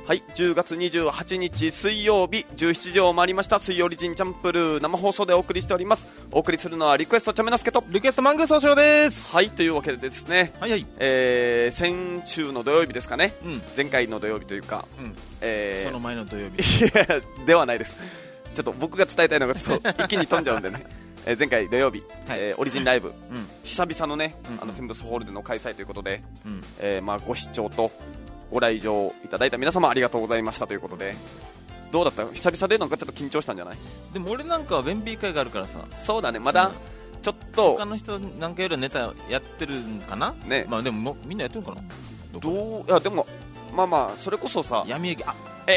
はい、10月28日水曜日17時を回りました。水曜リジンチャンプルー生放送でお送りしております。お送りするのはリクエストチャメナスケとリクエストマングースおしろです。 はい、というわけでですね、 はいはい、 先週の土曜日ですかね、前回の土曜日というか、 その前の土曜日ではないです。ちょっと僕が伝えたいのがちょっと一気に飛んじゃうんでね前回土曜日、オリジンライブ、久々のね、センブスホールでの開催ということで、ご視聴とご来場いただいた皆様ありがとうございましたということで、どうだった？久々でなんかちょっと緊張したんじゃない？ でも俺なんかはベンビー会があるからさ。 そうだね、まだちょっと他の人なんかよりネタやってるんかな、ね。まあでもみんなやってるのかな。 いやでもまあそれこそさ、 闇営業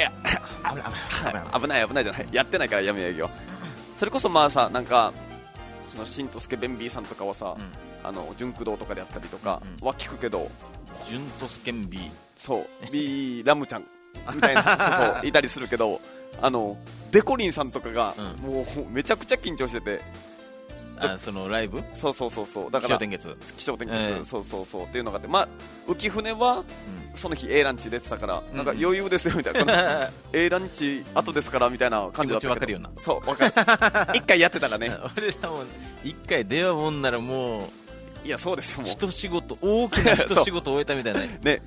危ないじゃない、やってないから闇営業。それこそまあさ、なんかそのしんとすけベンビーさんとかはさ、純駆動とかでやったりとかは聞くけど、 純とすけんビー、 そうビーラムちゃんみたいなそういたりするけど、デコリンさんとかがもうめちゃくちゃ緊張してて、 そのライブ、 そうだから気象転結、 そうっていうのがあって、まあ浮船はその日 A ランチ出てたから、なんか余裕ですよみたいなA ランチ後ですからみたいな感じだったけど、 気持ちわかるよな。 そうわかる一回やってたらね俺らも一回出会うもんならもう、 いやそうですよ、もう大きな一仕事終えたみたいなね、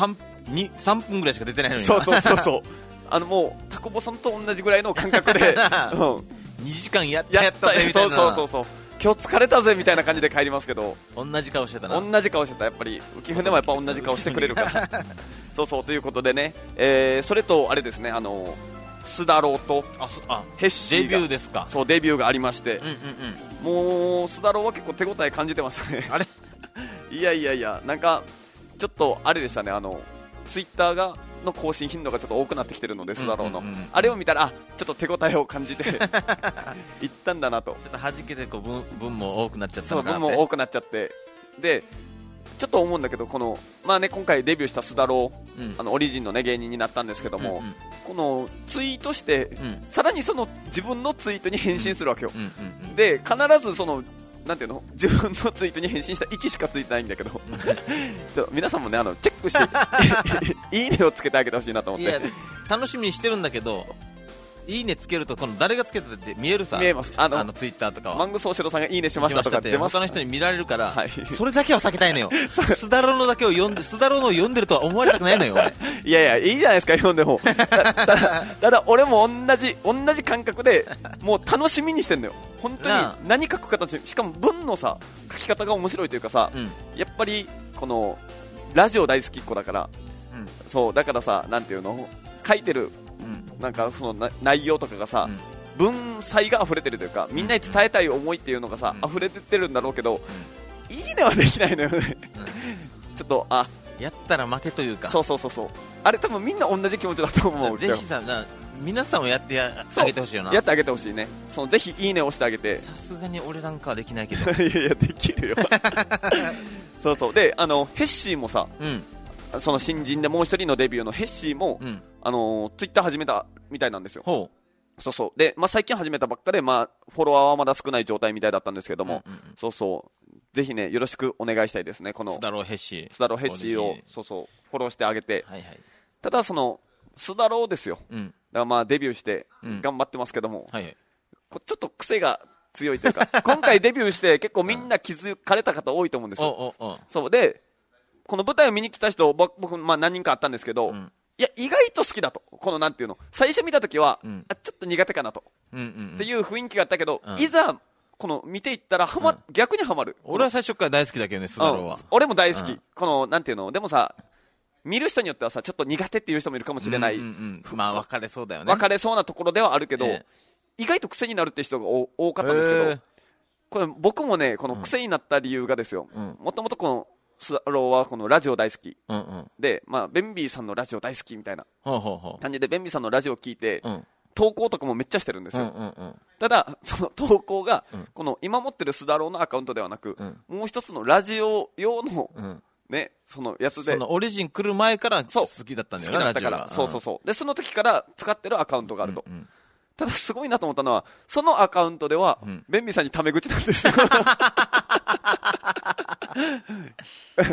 3分ぐらいしか出てないのに、 そうもうタコボさんと同じぐらいの感覚で、2 時間やったぜみたいな、 そう今日疲れたぜみたいな感じで帰りますけど、 同じ顔してたな。 同じ顔してた、やっぱり浮船もやっぱ同じ顔してくれるからそうということでね、それとあれですね、スダローとヘッシーがデビューですか。 そうデビューがありまして、もうスダローは結構手応え感じてましたねあれいやなんかちょっとあれでしたね、ツイッターの更新頻度がちょっと多くなってきてるので、スダローのあれを見たらちょっと手応えを感じていったんだなと。 ちょっと弾けてこう分も多くなっちゃったのかなって。 分も多くなっちゃって、でちょっと思うんだけど、このまあね、今回デビューしたスダロー、オリジンのね芸人になったんですけども、このツイートして、さらにその自分のツイートに返信するわけよ。で必ずそのなんていうの、自分のツイートに返信した1しかついてないんだけど皆さんもねチェックしていいねをつけてあげてほしいなと思って。 いや楽しみにしてるんだけど、いいねつけるとこの誰がつけてて見えるさ、 見えます。 ツイッターとかはマングソーシロさんがいいねしましたとか出ます。 他の人に見られるから、それだけは避けたいのよスダロのだけを読んで、スダロのを読んでるとは思われたくないのよ俺いやいいじゃないですか、読んでもただ俺も同じ感覚でもう楽しみにしてんのよ本当に。何書く形、しかも文のさ書き方が面白いというかさ、やっぱりこのラジオ大好きっ子だから、そうだからさ、なんていうの、書いてるなんかその内容とかがさ、文才が溢れてるというか、みんなに伝えたい思いっていうのがさ、溢れてってるんだろうけど、いいねはできないのよねちょっとやったら負けというか、 そうあれ多分みんな同じ気持ちだと思う。 ぜひさ、皆さんもやってあげてほしいよな。 やってあげてほしいね。ぜひいいねをしてあげて。 さすがに俺なんかはできないけどいやできるよそうでヘッシーもさ、その新人でもう一人のデビューのヘッシーも、ツイッター始めたみたいなんですよ。そうで、最近始めたばっかで、フォロワーはまだ少ない状態みたいだったんですけども、ぜひねよろしくお願いしたいですね。このスダローヘッシーをフォローしてあげて、ただそのスダローですよ、だからデビューして頑張ってますけども、ちょっと癖が強いというか今回デビューして結構みんな気づかれた方多いと思うんですよ。そうでこの舞台を見に来た人僕何人かあったんですけど、いや意外と好きだと、このなんていうの、最初見た時は、ちょっと苦手かなと、っていう雰囲気があったけど、いざこの見ていったら逆にハマる。 俺は最初から大好きだけどね、スダローは。 俺も大好き。このなんていうの、でもさ見る人によってはさちょっと苦手っていう人もいるかもしれない、 分かれそうだよね。 分かれそうなところではあるけど、意外と癖になるって人が多かったんですけど、これ僕もねこの癖になった理由がですよ、もともとこのスダローはこのラジオ大好き、で、ベンビーさんのラジオ大好きみたいな感じで、ベンビーさんのラジオを聞いて、投稿とかもめっちゃしてるんですよ。ただその投稿が、この今持ってるスダローのアカウントではなく、もう一つのラジオ用の、そのやつで、 そのオリジン来る前から好きだったんだよね、 好きだったから、でその時から使ってるアカウントがあると、ただすごいなと思ったのは、そのアカウントでは、ベンビーさんにタメ口なんですよ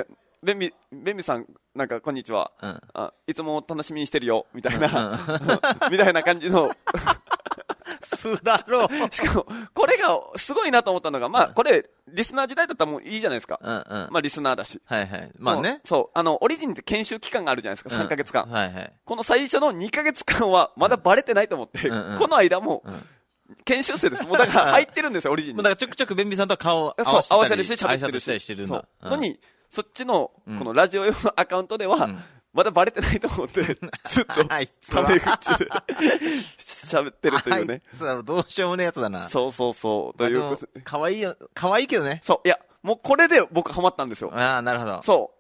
ベンビさん、なんか、こんにちは。いつも楽しみにしてるよ、みたいな、みたいな感じの。 すだろう。 しかも、これがすごいなと思ったのが、まあ、これ、リスナー時代だったらもういいじゃないですか。まあ、リスナーだし。 はいはい。まあね。 そう、オリジンって研修期間があるじゃないですか、3ヶ月間。 はいはい。 この最初の2ヶ月間は、まだバレてないと思って、この間も、研修生です。もうだから入ってるんですよ、オリジンに。 だからちょくちょくベンビさんとは顔を合わせるし、喋ってるし。 してるんだ。 のに、そっちの、このラジオ用のアカウントでは、まだバレてないと思って、ずっと、タメ口で喋ってるというね。 どうしようもねえやつだな。 そうそうそう。ということ。 かわいいよ、かわいいけどね。 そう、いや、もうこれで僕ハマったんですよ。 ああ、なるほど。 そう。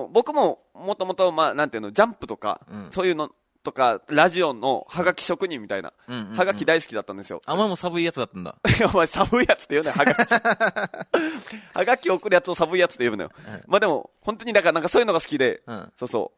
僕も、もともと、まあ、なんていうの、ジャンプとか、そういうの、とか、ラジオのハガキ職人みたいな、ハガキ大好きだったんですよ。 あんまも寒いやつだったんだ。 いや、お前寒いやつって言うなよ、ハガキ。ハガキ送るやつを寒いやつって言うのよ。まあでも、本当にだからなんかそういうのが好きで、そうそう、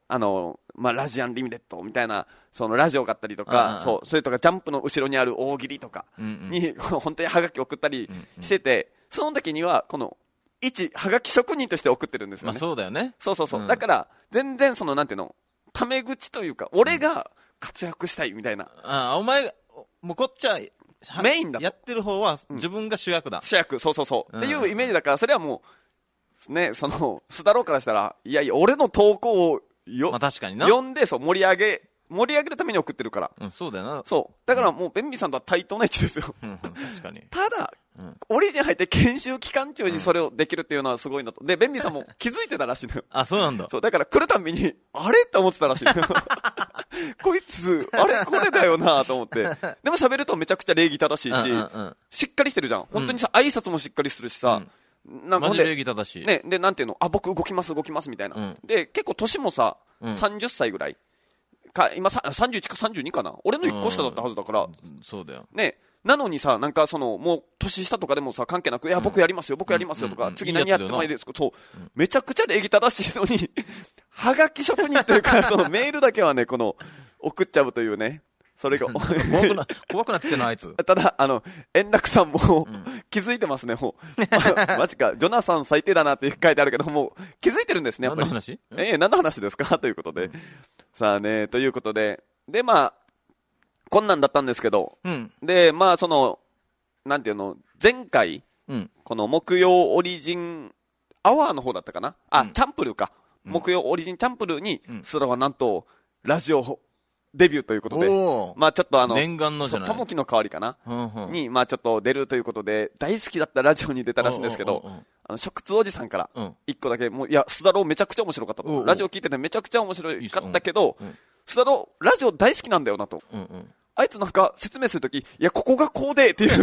まあラジアンリミテッドみたいな、そのラジオがあったりとか、それとかジャンプの後ろにある大喜利とかに、本当にハガキ送ったりしてて、その時には、この、一ハガキ職人として送ってるんですよね。 まあそうだよね。 そうそうそう。だから、全然その、なんていうの、タメ口というか、俺が活躍したいみたいな。 お前が、もうこっちは、 メインだと。 やってる方は自分が主役だ。 主役、そうそうそう。っていうイメージだから、それはもう、ね、その、スダローからしたら、いやいや、俺の投稿をまあ確かにな。 読んで、そう、盛り上げるために送ってるから。 そうだよな。 そう。だからもう、ベンビーさんとは対等な位置ですよ。 確かに。 ただ、オリジン入って研修期間中にそれをできるっていうのはすごいなと。で、ベンビーさんも気づいてたらしいのよ。 あ、そうなんだ。 そう、だから来るたびに、あれって思ってたらしい。こいつ、あれこれだよなと思って。でも喋るとめちゃくちゃ礼儀正しいし、しっかりしてるじゃん。本当にさ、挨拶もしっかりするしさ、 なんかマジ礼儀正しい。 ね、で、なんていうの、あ、僕動きますみたいな。で、結構年もさ、30歳ぐらい。今31か32かな。俺の1個下だったはずだから。 そうだよ。 ね。なのにさ、なんかその、もう年下とかでもさ、関係なく、いや、僕やりますよとか、次何やってもいいですか、そう、めちゃくちゃ礼儀正しいのに、はがき職人というか、そのメールだけはね、この、送っちゃうというね。それが怖くなってきてるのあいつ。 ただ、円楽さんも、気づいてますね、もう。マジか、ジョナサン最低だなって書いてあるけど、もう気づいてるんですね、やっぱり。 何の話？ 何の話ですかということで。さあね、ということで。で、まあ、こんなんだったんですけど、で、まあ、その、なんていうの、前回、この木曜オリジンアワーの方だったかな、チャンプルーか。木曜オリジンチャンプルーに、それはなんと、ラジオデビューということで、まあちょっと念願のじゃない。 ともきの代わりかな、に、まあちょっと出るということで、大好きだったラジオに出たらしいんですけど、食通おじさんから、一個だけ、もう、いや、スダローめちゃくちゃ面白かったと。ラジオ聞いててめちゃくちゃ面白かったけど、スダロー、ラジオ大好きなんだよなと。あいつなんか説明するとき、いや、ここがこうでっていう、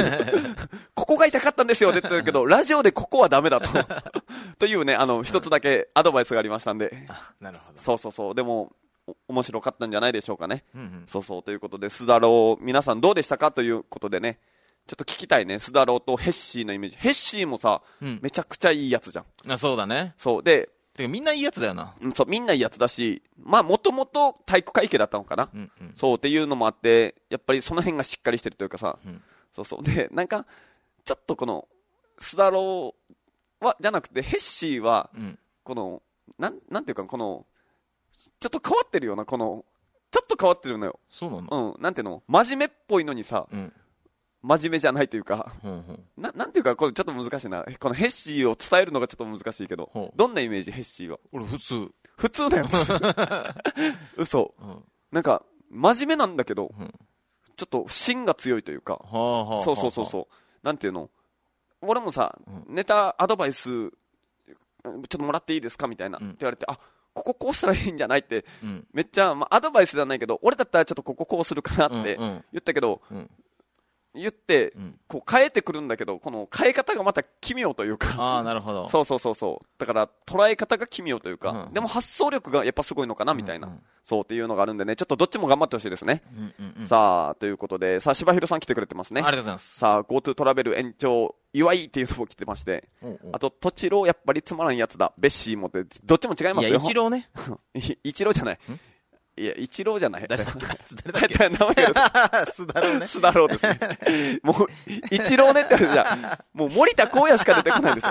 ここが痛かったんですよって言ってるけど、ラジオでここはダメだと。というね、一つだけアドバイスがありましたんで。 なるほど。 そうそうそう。でも、面白かったんじゃないでしょうかね。そうそう。ということで、スダロー、皆さんどうでしたかということでね、ちょっと聞きたいね。スダローとヘッシーのイメージ。ヘッシーもさ、めちゃくちゃいいやつじゃん。 そうだね。 そう。で、 てかみんないいやつだよな。 そう、みんないいやつだし、まあ、もともと体育会系だったのかな。そうっていうのもあって、やっぱりその辺がしっかりしてるというかさ、そうそう。で、なんか、ちょっとこの、スダローは、じゃなくて、ヘッシーは、この、なんていうか、この、ちょっと変わってるような、この、ちょっと変わってるのよ。 そうなの？ なんていうの、真面目っぽいのにさ、真面目じゃないというか、なんていうか、これちょっと難しいな。このヘッシーを伝えるのがちょっと難しいけど、どんなイメージ、ヘッシーは。 俺、普通。 普通だよ。嘘。なんか、真面目なんだけど、ちょっと芯が強いというか、そうそうそうそう。なんていうの、俺もさ、ネタアドバイス、ちょっともらっていいですかみたいな。って言われて、あ、ここうしたらいいんじゃないって、めっちゃ、まあ、アドバイスではないけど、俺だったらちょっとこうするかなって言ったけど、言って、こう変えてくるんだけど、この変え方がまた奇妙というか。 なるほど。 そうそうそうそう。だから捉え方が奇妙というか、でも発想力がやっぱすごいのかなみたいな、そうっていうのがあるんでね、ちょっとどっちも頑張ってほしいですね。さあ、ということで、さあ、柴弘さん来てくれてますね。 ありがとうございます。 さあ、GoTo トラベル延長、祝いっていうのも来てまして、あと、とちろうやっぱりつまらんやつだ、ベッシーもって、どっちも違いますよ。 いや、一郎ね。 一郎じゃない。いや、一郎じゃない。 誰だっけ名前が。 スダローね。 スダローですね。もう、一郎ねってあるじゃん。もう森田光也しか出てこないですよ。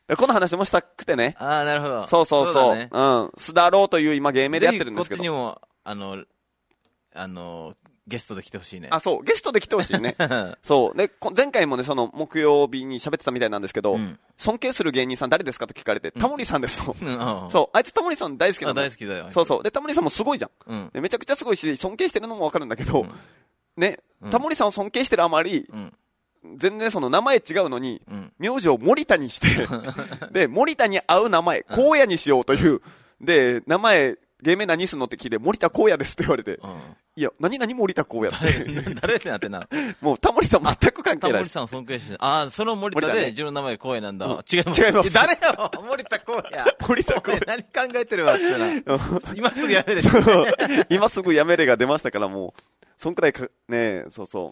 この話もしたくてね。 ああ、なるほど。 そうそうそう。ね、うん。スダローという今芸名でやってるんですけど。 こっちにも、ゲストで来てほしいね。 あ、そう、ゲストで来てほしいね。そう。で、前回もね、その木曜日に喋ってたみたいなんですけど、尊敬する芸人さん誰ですかと聞かれて、タモリさんですと。そう。あいつタモリさん大好きなの。 大好きだよ。 そうそう。で、タモリさんもすごいじゃん。めちゃくちゃすごいし、尊敬してるのもわかるんだけど、ね、タモリさんを尊敬してるあまり、全然その名前違うのに、名字を森田にして、で、森田に合う名前、荒野にしようという、で、名前、芸名何すんのって聞いて、森田荒野ですって言われて、いや、何森田荒野って。 誰ってなってな。 もうタモリさん全く関係ない。 タモリさんを尊敬して、その森田で自分の名前荒野なんだ。違います。 違います。 誰よ森田荒野。 森田荒野。 何考えてるわってな。今すぐやめれ。 今すぐやめれが出ましたから、もう、そんくらいね、そうそう。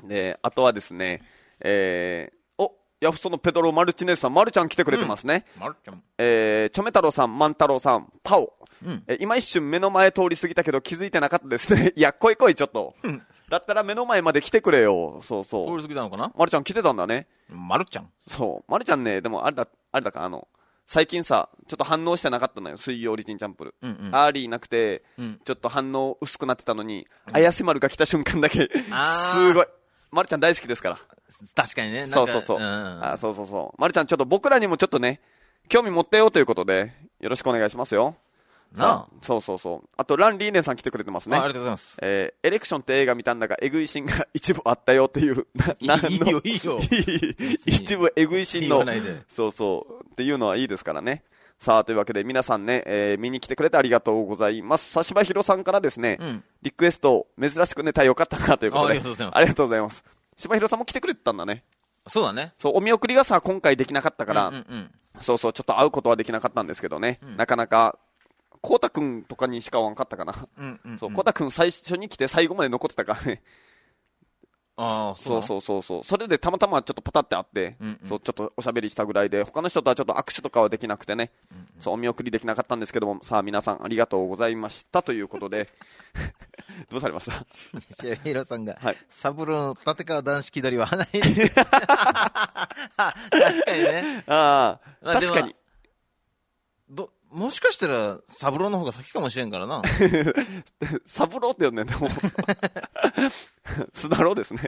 で、あとはですね、ヤフソのペドロ・マルチネスさん、マルちゃん来てくれてますね。 マルちゃん。 チョメ太郎さん、万太郎さん、パオ。今一瞬目の前通り過ぎたけど気づいてなかったですね。いや、来いちょっと。だったら目の前まで来てくれよ。そうそう。 通り過ぎたのかな？ マルちゃん来てたんだね。 マルちゃん？ そう。マルちゃんね、でもあれだか、最近さ、ちょっと反応してなかったのよ。水曜オリジンチャンプル。アーリーなくて、ちょっと反応薄くなってたのに、綾瀬丸が来た瞬間だけ、すごい。マルちゃん大好きですから。 確かにね。 そうそうそう。そうそうそう。マルちゃんちょっと僕らにもちょっとね、興味持ってよということで、よろしくお願いしますよ。そうそうそう。あと、ラン・リーネンさん来てくれてますね。 ありがとうございます。 エレクションって映画見たんだが、エグいシーンが一部あったよっていう。 いいよ。 一部エグいシーンの。そうそう。っていうのはいいですからね。さあ、というわけで皆さんね、見に来てくれてありがとうございます。佐柴弘さんからですね、リクエスト、珍しくネタ良かったなということで。 ありがとうございます。 ありがとうございます。柴弘さんも来てくれてたんだね。 そうだね。 そう、お見送りがさ、今回できなかったから、そうそう、ちょっと会うことはできなかったんですけどね。なかなか、コウタくんとかにしか会わんかったかな。そう、コウタくん最初に来て最後まで残ってたからね。そう。それでたまたまちょっとパタって会って、そう、ちょっとおしゃべりしたぐらいで、他の人とはちょっと握手とかはできなくてね、そう、お見送りできなかったんですけども、さあ皆さんありがとうございましたということで、どうされました？ 西尾ヒロさんが、サブローの立川男子気取りは花い。確かにね。 確かに。 もしかしたら、サブローの方が先かもしれんからな。 サブローって呼んでんのスダローですね。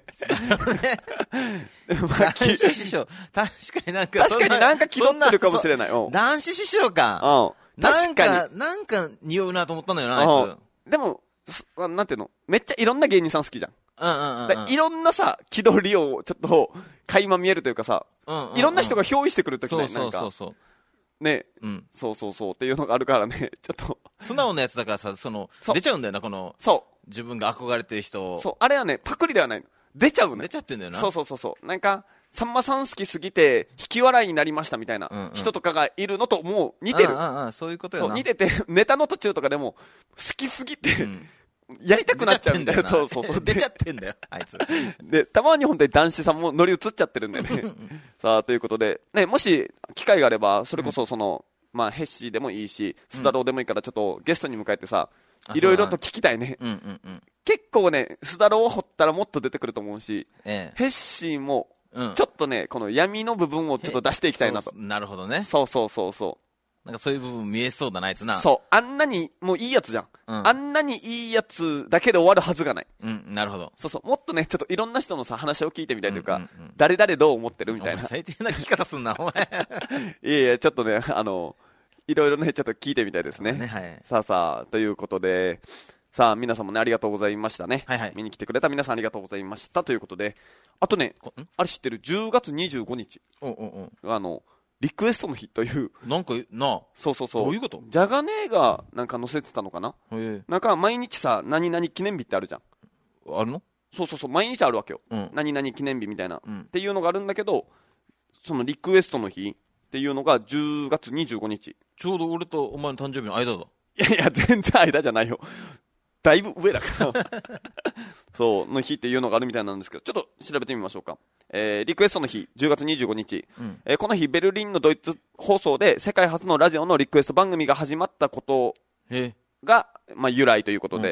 男子師匠。確かになんか気取ってるかもしれない。 男子師匠か。 確かに。 なんか匂うなと思ったのよな、あいつ。でも、なんていうの、めっちゃいろんな芸人さん好きじゃん。いろんなさ、気取りをちょっと、垣間見えるというかさ、いろんな人が憑依してくるときね、なんか。ね、そうっていうのがあるからね、ちょっと。 素直なやつだからさ、出ちゃうんだよな、自分が憧れてる人を。 そう、あれはね、パクリではないの。出ちゃうね。 出ちゃってんだよな。 そう。なんか、さんまさん好きすぎて、引き笑いになりましたみたいな人とかがいるのともう似てる。 そういうことよな。 そう、似てて、ネタの途中とかでも、好きすぎて、やりたくなっちゃうんだよ。そう。 出ちゃってんだよ、あいつ。 で、たまに本当に男子さんも乗り移っちゃってるんだよね。さあ、ということで、ね、もし、機会があれば、それこそヘッシーでもいいし、スダローでもいいから、ちょっとゲストに迎えてさ、いろいろと聞きたいね。結構ね、スダローを掘ったらもっと出てくると思うし、ヘッシーも、ちょっとね、この闇の部分をちょっと出していきたいなと。 なるほどね。 そう。 なんかそういう部分見えそうだな、あいつな。 そう。あんなに、もういいやつじゃん。あんなにいいやつだけで終わるはずがない。 なるほど。 そう。もっとね、ちょっといろんな人のさ、話を聞いてみたいというか、誰々どう思ってるみたいな。 最低な聞き方すんな、お前。 いや、ちょっとね、いろいろね、ちょっと聞いてみたいですね。さあ、ということで、さあ、皆さんもね、ありがとうございましたね。見に来てくれた皆さんありがとうございました。ということで、あとね、あれ知ってる？ 10 月25日。リクエストの日という。 なんか、 そう。 どういうこと？ ジャガネーがなんか載せてたのかな？なんか毎日さ、何々記念日ってあるじゃん。 あるの？ そう、毎日あるわけよ。何々記念日みたいな、っていうのがあるんだけど、そのリクエストの日っていうのが10月25日。 ちょうど俺とお前の誕生日の間だ。 いや、全然間じゃないよ。だいぶ上だから。そう、の日っていうのがあるみたいなんですけど、ちょっと調べてみましょうか。リクエストの日、10月25日。この日、ベルリンのドイツ放送で世界初のラジオのリクエスト番組が始まったことが、由来ということで、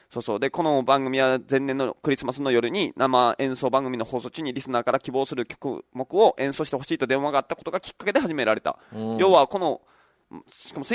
そうそう。で、この番組は前年のクリスマスの夜に生演奏番組の放送中にリスナーから希望する曲目を演奏してほしいと電話があったことがきっかけで始められた。要はこの、しかも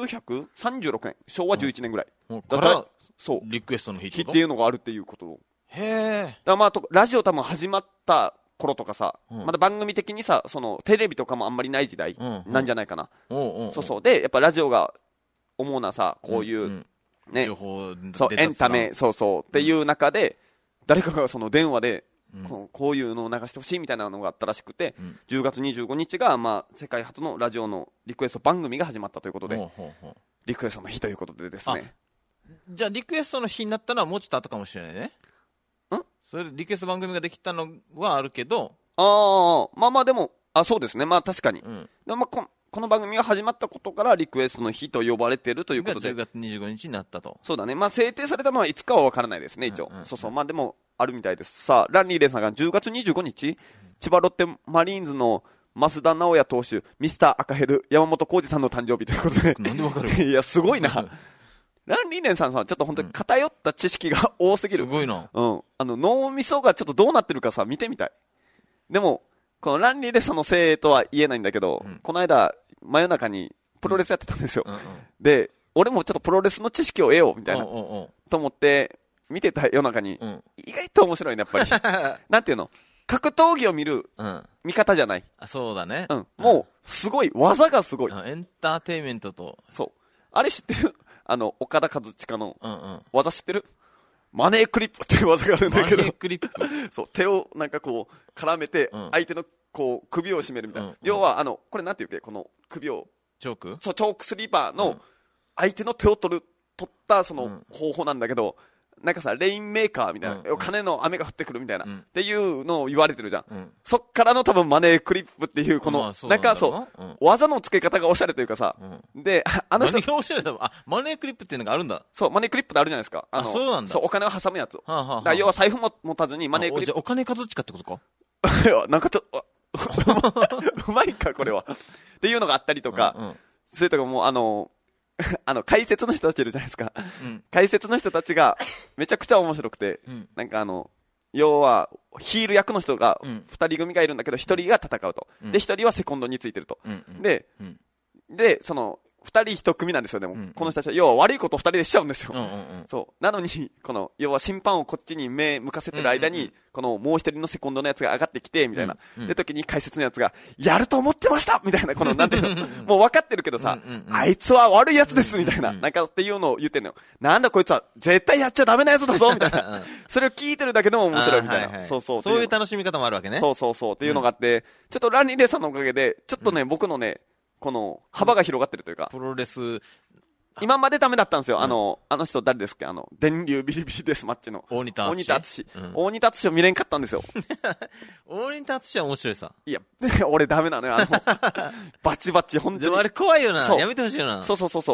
1936年、昭和11年ぐらい。 だから、 そう。 リクエストの日っていうのがあるっていうことを。 へえ。 だからまあ、ラジオ多分始まった頃とかさ、まだ番組的にさ、そのテレビとかもあんまりない時代なんじゃないかな。そうそう。で、やっぱラジオが主なさ、こういう、ね、 情報そうエンタメ、そうそうっていう中で、誰かがその電話で、こういうのを流してほしいみたいなのがあったらしくて、10月25日が、まあ、世界初のラジオのリクエスト番組が始まったということで、リクエストの日ということでですね。 じゃあリクエストの日になったのはもうちょっと後かもしれないね。それリクエスト番組ができたのはあるけど、 まあまあでも、そうですね、まあ確かに。でもこの番組が始まったことからリクエストの日と呼ばれているということで。 10月25日になったと。 そうだね。まあ制定されたのはいつかは分からないですね、一応。そうそう。まあでも、あるみたいです。さあ、ランリーレイさんが10月25日、千葉ロッテマリーンズの増田直也投手、ミスター赤ヘル、山本浩二さんの誕生日ということで。 なんで分かるいや、すごいな。ランリーレイさんさ、ちょっと本当に偏った知識が多すぎる。 すごいな。 脳みそがちょっとどうなってるかさ、見てみたい。でも、このランリーレイさんのせいとは言えないんだけど、この間、真夜中にプロレスやってたんですよ。で、俺もちょっとプロレスの知識を得よう、みたいな。と思って、見てた夜中に、意外と面白いね、やっぱり。なんていうの、格闘技を見る見方じゃない。 そうだね。 もう、すごい、技がすごい。 エンターテインメントと。 そう。あれ知ってる？岡田和親の技知ってる？マネークリップっていう技があるんだけど。 マネークリップそう、手をなんかこう、絡めて、相手のこう、首を絞めるみたいな。要は、これなんていうっけ？この首を。 チョーク？ そう、チョークスリーパーの、相手の手を取ったその方法なんだけど、なんかさ、レインメーカーみたいな、金の雨が降ってくるみたいな、っていうのを言われてるじゃん。そっからの多分マネークリップっていう、この、なんかそう、技の付け方がおしゃれというかさ、で、人。 何がおしゃれだろう？マネークリップっていうのがあるんだ。 そう、マネークリップってあるじゃないですか。 そうなんだ。 そう、お金を挟むやつ。だから要は財布も持たずにマネークリップ。 じゃあお金数近ってことか？ なんかちょっと、うまいか、これは。っていうのがあったりとか、それとかもう解説の人たちいるじゃないですか。解説の人たちがめちゃくちゃ面白くて、なんか要は、ヒール役の人が、二人組がいるんだけど、一人が戦うと。で、一人はセコンドについてると。で、その、二人一組なんですよ、でも。この人たちは、要は悪いことを二人でしちゃうんですよ。そう。なのに、要は審判をこっちに目向かせてる間に、このもう一人のセコンドのやつが上がってきて、みたいな。で、時に解説のやつが、やると思ってましたみたいな、なんていうの、もう分かってるけどさ、あいつは悪いやつですみたいな。なんかっていうのを言ってんのよ。なんだこいつは、絶対やっちゃダメなやつだぞみたいな。それを聞いてるだけでも面白いみたいな。そうそう。 そういう楽しみ方もあるわけね。 そうそうそう。っていうのがあって、ちょっとランリーレイさんのおかげで、ちょっとね、僕のね、この幅が広がってるというか、 プロレス今までダメだったんですよ。あの人誰ですか？電流ビリビリデスマッチの大仁田敦。大仁田敦を見れんかったんですよ。 大仁田敦は面白いさ。 いや、俺ダメなのよ。バチバチ、本当に。 でもあれ怖いよな。やめてほしいよな。 そう。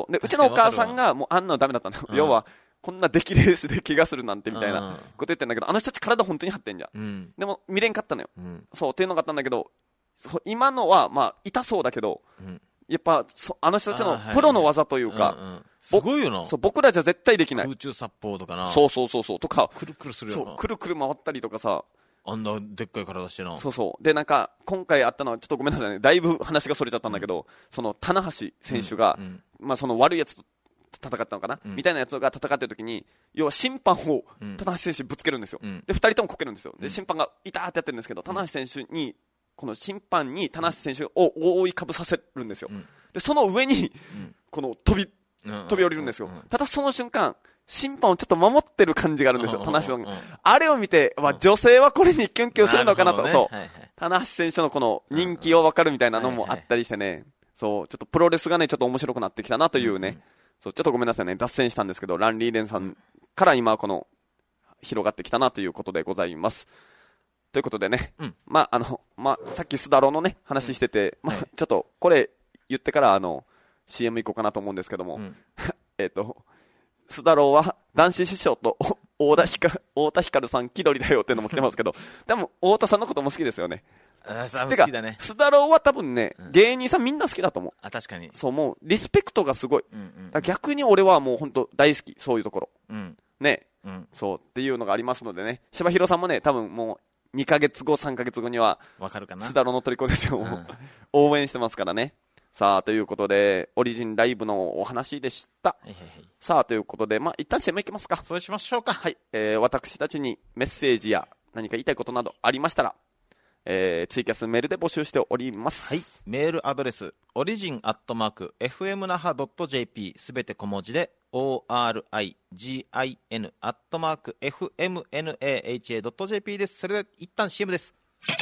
で、うちのお母さんがもうあんなのダメだったのよ。要は、こんな出来レースで怪我するなんてみたいなこと言ってんだけど、あの人たち体本当に張ってんじゃん。でも見れんかったのよ。そう、っていうのがあったんだけど、今のは、まあ、痛そうだけど、やっぱ、あの人たちのプロの技というか、 すごいよな。 そう、僕らじゃ絶対できない。 空中殺法とかな。 そう。とか、 くるくるするよな。 そう、くるくる回ったりとかさ。 あんなでっかい体してな。 そう。で、なんか、今回あったのは、ちょっとごめんなさいね。だいぶ話がそれちゃったんだけど、その、棚橋選手が、まあ、その悪いやつと戦ったのかなみたいなやつが戦ってる時に、要は審判を、棚橋選手ぶつけるんですよ。で、二人ともこけるんですよ。で、審判が、いたーってやってるんですけど、棚橋選手に、この審判に棚橋選手を覆いかぶさせるんですよ。で、その上に、この飛び降りるんですよ。ただその瞬間、審判をちょっと守ってる感じがあるんですよ、棚橋さんが。あれを見て、女性はこれにキュンキュンするのかなと、そう。棚橋選手のこの人気を分かるみたいなのもあったりしてね、そう、ちょっとプロレスがね、ちょっと面白くなってきたなというね、そう、ちょっとごめんなさいね、脱線したんですけど、ランリーレンさんから今この、広がってきたなということでございます。ということでね、まあ、さっきスダローのね、話してて、まあ、ちょっと、これ言ってからCM 行こうかなと思うんですけども、スダローは男子師匠と太田光さん気取りだよっていうのも来てますけど、多分太田さんのことも好きですよね。 好きだね。 スダローは多分ね、芸人さんみんな好きだと思う。 確かに。 そう、もうリスペクトがすごい。逆に俺はもう本当大好き、そういうところ。 ね、そうっていうのがありますのでね、柴弘さんもね、多分もう2ヶ月後3ヶ月後にはわかるかな、 スダロの虜ですよ、応援してますからね。さあということでオリジンライブのお話でした。さあということで、一旦 CM いきますか。 そうしましょうか。 はい、私たちにメッセージや何か言いたいことなどありましたら、ツイキャスメールで募集しております。 はい、メールアドレスorigin@fmnaha.jp すべて小文字で origin@fmnaha.jp です。それで一旦 CM です。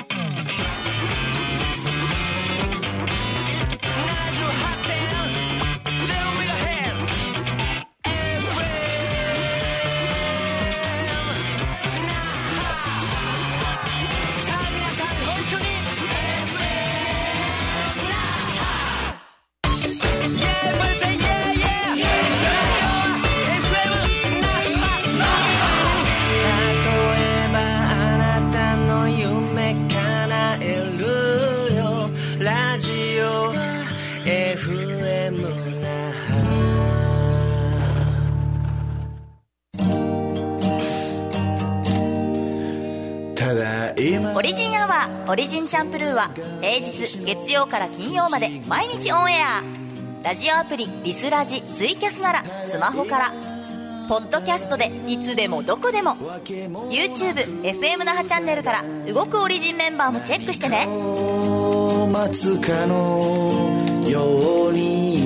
オリジンアワーオリジンチャンプルーは平日月曜から金曜まで毎日オンエア。ラジオアプリリスラジツイキャスならスマホから、ポッドキャストでいつでもどこでも YouTube、FM 那覇チャンネルから動くオリジンメンバーもチェックしてね。 待つかのように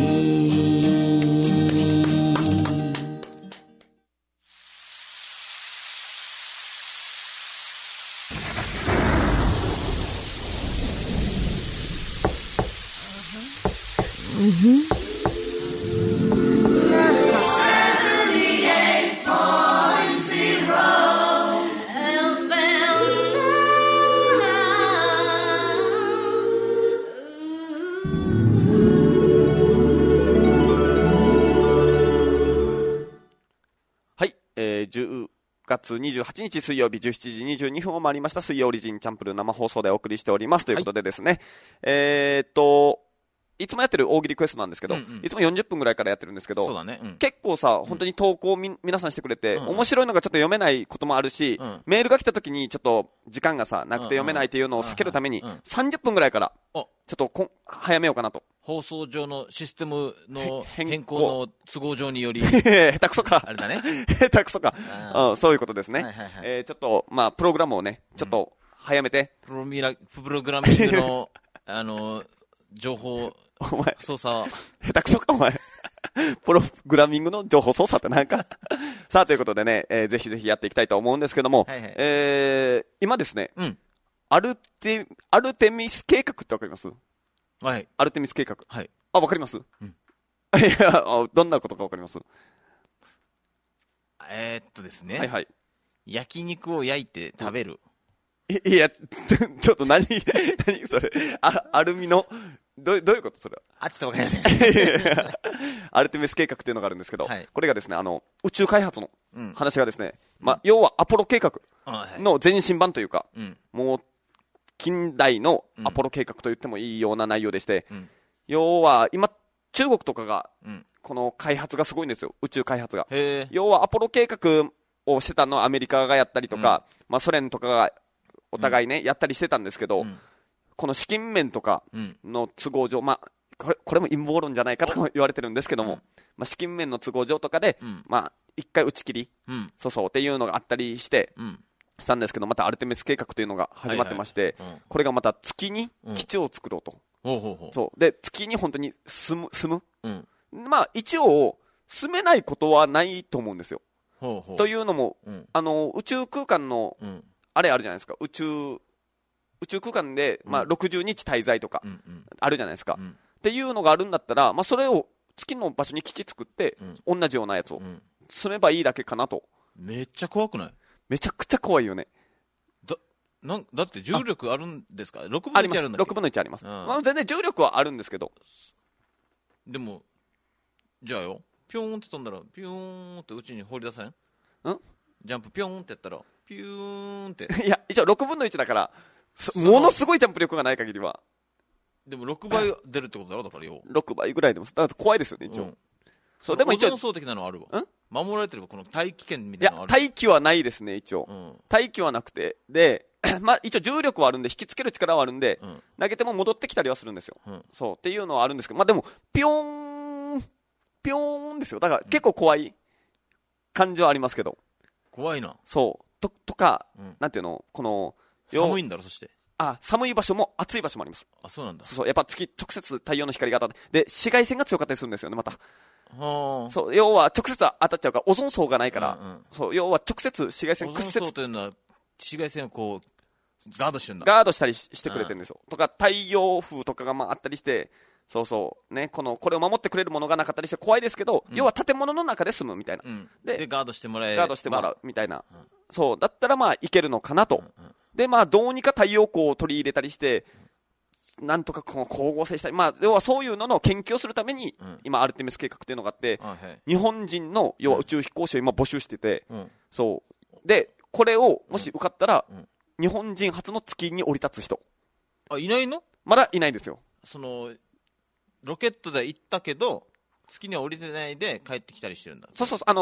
10月28日水曜日17時22分を回りました。水曜オリジンチャンプル生放送でお送りしておりますということでですね、いつもやってる大喜利クエストなんですけど、いつも40分ぐらいからやってるんですけど、 そうだね、 結構さ、本当に投稿皆さんしてくれて、面白いのがちょっと読めないこともあるし、メールが来た時にちょっと時間がさなくて読めないっていうのを避けるために、30分ぐらいからちょっと早めようかなと。 放送上のシステムの変更の都合上により下手くそかあれだね下手くそか、そういうことですね。ちょっとプログラムをねちょっと早めて、 プログラミングの情報操作下手くそかお前プログラミングの情報操作ってなんかさあということでね、ぜひぜひやっていきたいと思うんですけども、今ですね、アルテミス計画ってわかります？ はい。 アルテミス計画。 はい。 わかります？いや、どんなことかわかります？ ですね。 はいはい。 焼肉を焼いて食べる。 いや、ちょっと何それ。アルミの、どういうことそれは。 ちょっとわかりません。 アルテミス計画っていうのがあるんですけど、これがですね、宇宙開発の話がですね、要はアポロ計画の前身版というか、もう、近代のアポロ計画と言ってもいいような内容でして、要は今中国とかがこの開発がすごいんですよ、宇宙開発が。要はアポロ計画をしてたのはアメリカがやったりとか、ソ連とかがお互いね、やったりしてたんですけど、この資金面とかの都合上、これも陰謀論じゃないかとか言われてるんですけども、資金面の都合上とかで、一回打ち切り、そうっていうのがあったりしてしたんですけど、またアルテミス計画というのが始まってまして、これがまた月に基地を作ろうと。そうで月に本当に住む、一応住めないことはないと思うんですよ。というのも、宇宙空間の、あれあるじゃないですか、宇宙空間で、60日滞在とかあるじゃないですか、っていうのがあるんだったら、それを月の場所に基地作って、同じようなやつを住めばいいだけかなと。 めっちゃ怖くない？ めちゃくちゃ怖いよね。 だって重力あるんですか？6分の1あるんだっけ？ 6分の1あります、全然重力はあるんですけど、 でもじゃあよ、ピョーンって飛んだらピョーンってうちに放り出さん？ジャンプピョーンってやったらピューンっていや一応6分の1だからものすごいジャンプ力がない限りは。 でも6倍出るってことだろ、だからよ。 6倍ぐらいでもだから怖いですよね一応、 そうでも一応オゾン層的なのあるわ。 守られてるこの大気圏みたいなのある？ 大気はないですね、一応。大気はなくて。で、まあ、一応重力はあるんで、引きつける力はあるんで、投げても戻ってきたりはするんですよ。そう、っていうのはあるんですけど、まあでも、ぴょーんですよ。だから結構怖い感じはありますけど。 怖いな。 そう。とか、なんていうの、 寒いんだろ、そして。 寒い場所も暑い場所もあります。 そうなんだ。 そう、やっぱ直接太陽の光が当たって、で、紫外線が強かったりするんですよね、また。そう、要は直接当たっちゃうから、オゾン層がないから、そう、要は直接紫外線屈折。オゾン層というのは、紫外線をこう、ガードしてるんだ。 ガードしたりしてくれてるんですよ。とか、太陽風とかがあったりして、そうそう、ね、これを守ってくれるものがなかったりして怖いですけど、要は建物の中で住むみたいな。 で、ガードしてもらうみたいな。そう、だったらいけるのかなと。で、どうにか太陽光を取り入れたりして、なんとか光合成したり、要はそういうのの研究をするために、今、アルテミス計画っていうのがあって、日本人の、要は宇宙飛行士を今募集してて、そう。で、これを、もし受かったら、日本人初の月に降り立つ人。 いないの？ まだいないんですよ。 ロケットで行ったけど、月には降りてないで帰ってきたりしてるんだ。 そう、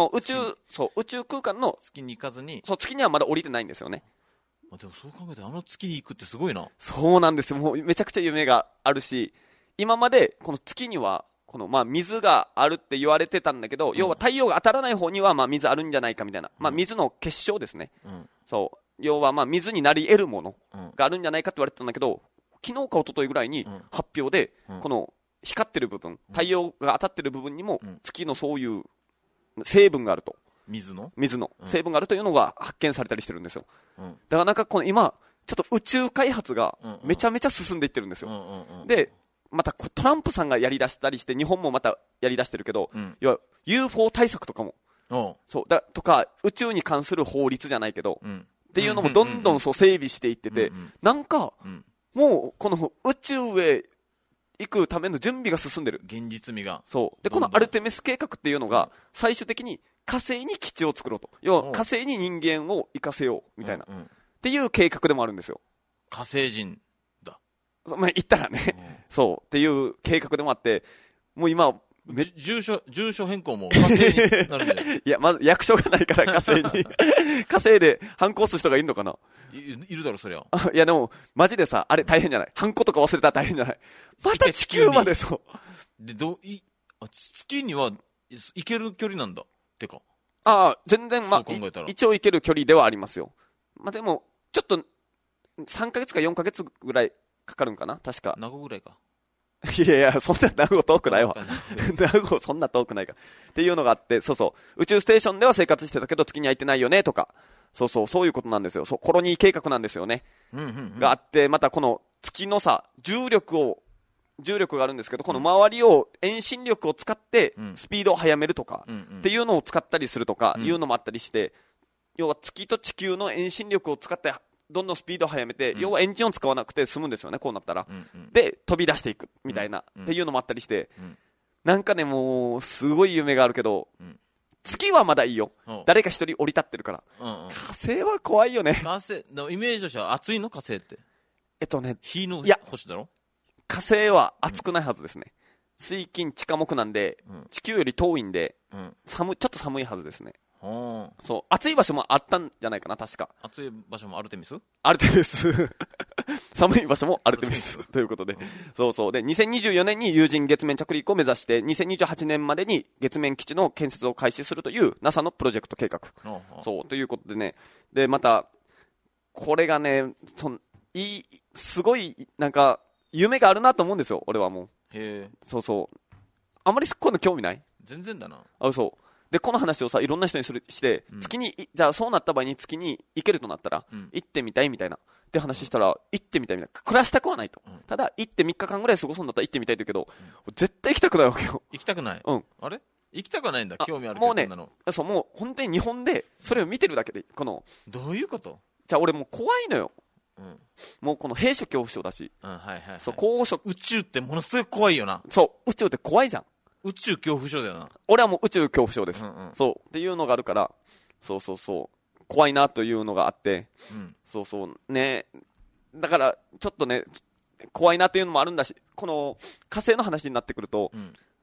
宇宙空間の、 月に行かずに。 そう、月にはまだ降りてないんですよね。 でもそう考えて月に行くってすごいな。 そうなんですよ。もうめちゃくちゃ夢があるし、今までこの月には水があるって言われてたんだけど、要は太陽が当たらない方には水あるんじゃないかみたいな、水の結晶ですね。そう、要は水になり得るものがあるんじゃないかって言われてたんだけど、昨日か一昨日ぐらいに発表で、この光ってる部分、太陽が当たってる部分にも月のそういう成分があると。水の成分があるというのが発見されたりしてるんですよ。だから今ちょっと宇宙開発がめちゃめちゃ進んでいってるんですよ。で、またトランプさんがやりだしたりして、日本もまたやりだしてるけど、要は UFO 対策とかも、そうとか宇宙に関する法律じゃないけど、っていうのもどんどん整備していってて、なんかもうこの宇宙へ行くための準備が進んでる。 現実味が。 そう。で、このアルテミス計画っていうのが、最終的に火星に基地を作ろうと。要は火星に人間を行かせよう、みたいな。っていう計画でもあるんですよ。 火星人だ。 言ったらね、そう。っていう計画でもあって、もう今、 住所変更も火星になるんじゃない？ いや、まず役所がないから火星に。火星で反抗する人がいるのかな？ いるだろ、そりゃ。 いや、でも、マジでさ、あれ大変じゃない？ハンコとか忘れたら大変じゃない？また地球までそう。 で、月には行ける距離なんだ。てか。 全然、一応行ける距離ではありますよ。でも、ちょっと、3ヶ月か4ヶ月ぐらいかかるんかな？確か。 名護ぐらいか。 いや、そんな名護遠くないわ。名護そんな遠くないか。っていうのがあって、そうそう。宇宙ステーションでは生活してたけど月には行ってないよね、とか。そういうことなんですよ。コロニー計画なんですよね。があって、またこの月の重力があるんですけど、この周りを遠心力を使ってスピードを速めるとか、っていうのを使ったりするとか、いうのもあったりして、要は月と地球の遠心力を使って、どんどんスピードを速めて、要はエンジンを使わなくて済むんですよね、こうなったら。で、飛び出していく、みたいな、っていうのもあったりして、なんかね、もう、すごい夢があるけど、月はまだいいよ。誰か一人降り立ってるから。火星は怖いよね。 火星、イメージとしては暑いの？火星って。火の星だろ？ 火星は暑くないはずですね。水金地下木なんで、地球より遠いんで、ちょっと寒いはずですね。そう。暑い場所もあったんじゃないかな、確か。 暑い場所もアルテミス寒い場所もアルテミスということで。そう。で、2024年に有人月面着陸を目指して、2028年までに月面基地の建設を開始するという NASA のプロジェクト計画。そう、ということでね。で、また、これがね、すごい、なんか、夢があるなと思うんですよ、俺はもう。そう。あまりこういうの興味ない？ 全然だな。 そう。で、この話をいろんな人にして、月に、じゃあそうなった場合に月に行けるとなったら、行ってみたいみたいな。って話したら、行ってみたいみたいな。暮らしたくはないと。ただ、行って3日間ぐらい過ごすんだったら行ってみたいと言うけど、絶対行きたくないわけよ。 行きたくない？あれ？行きたくはないんだ。興味あるけど。 もうね、もう本当に日本で、それを見てるだけで、 どういうこと？ じゃあ俺もう怖いのよ。もうこの閉所恐怖症だし。高所。 宇宙ってものすごい怖いよな。 そう、宇宙って怖いじゃん。 宇宙恐怖症だよな。 俺はもう宇宙恐怖症です。そう。っていうのがあるから、怖いなというのがあって、ね。だから、ちょっとね、怖いなというのもあるんだし、この火星の話になってくると、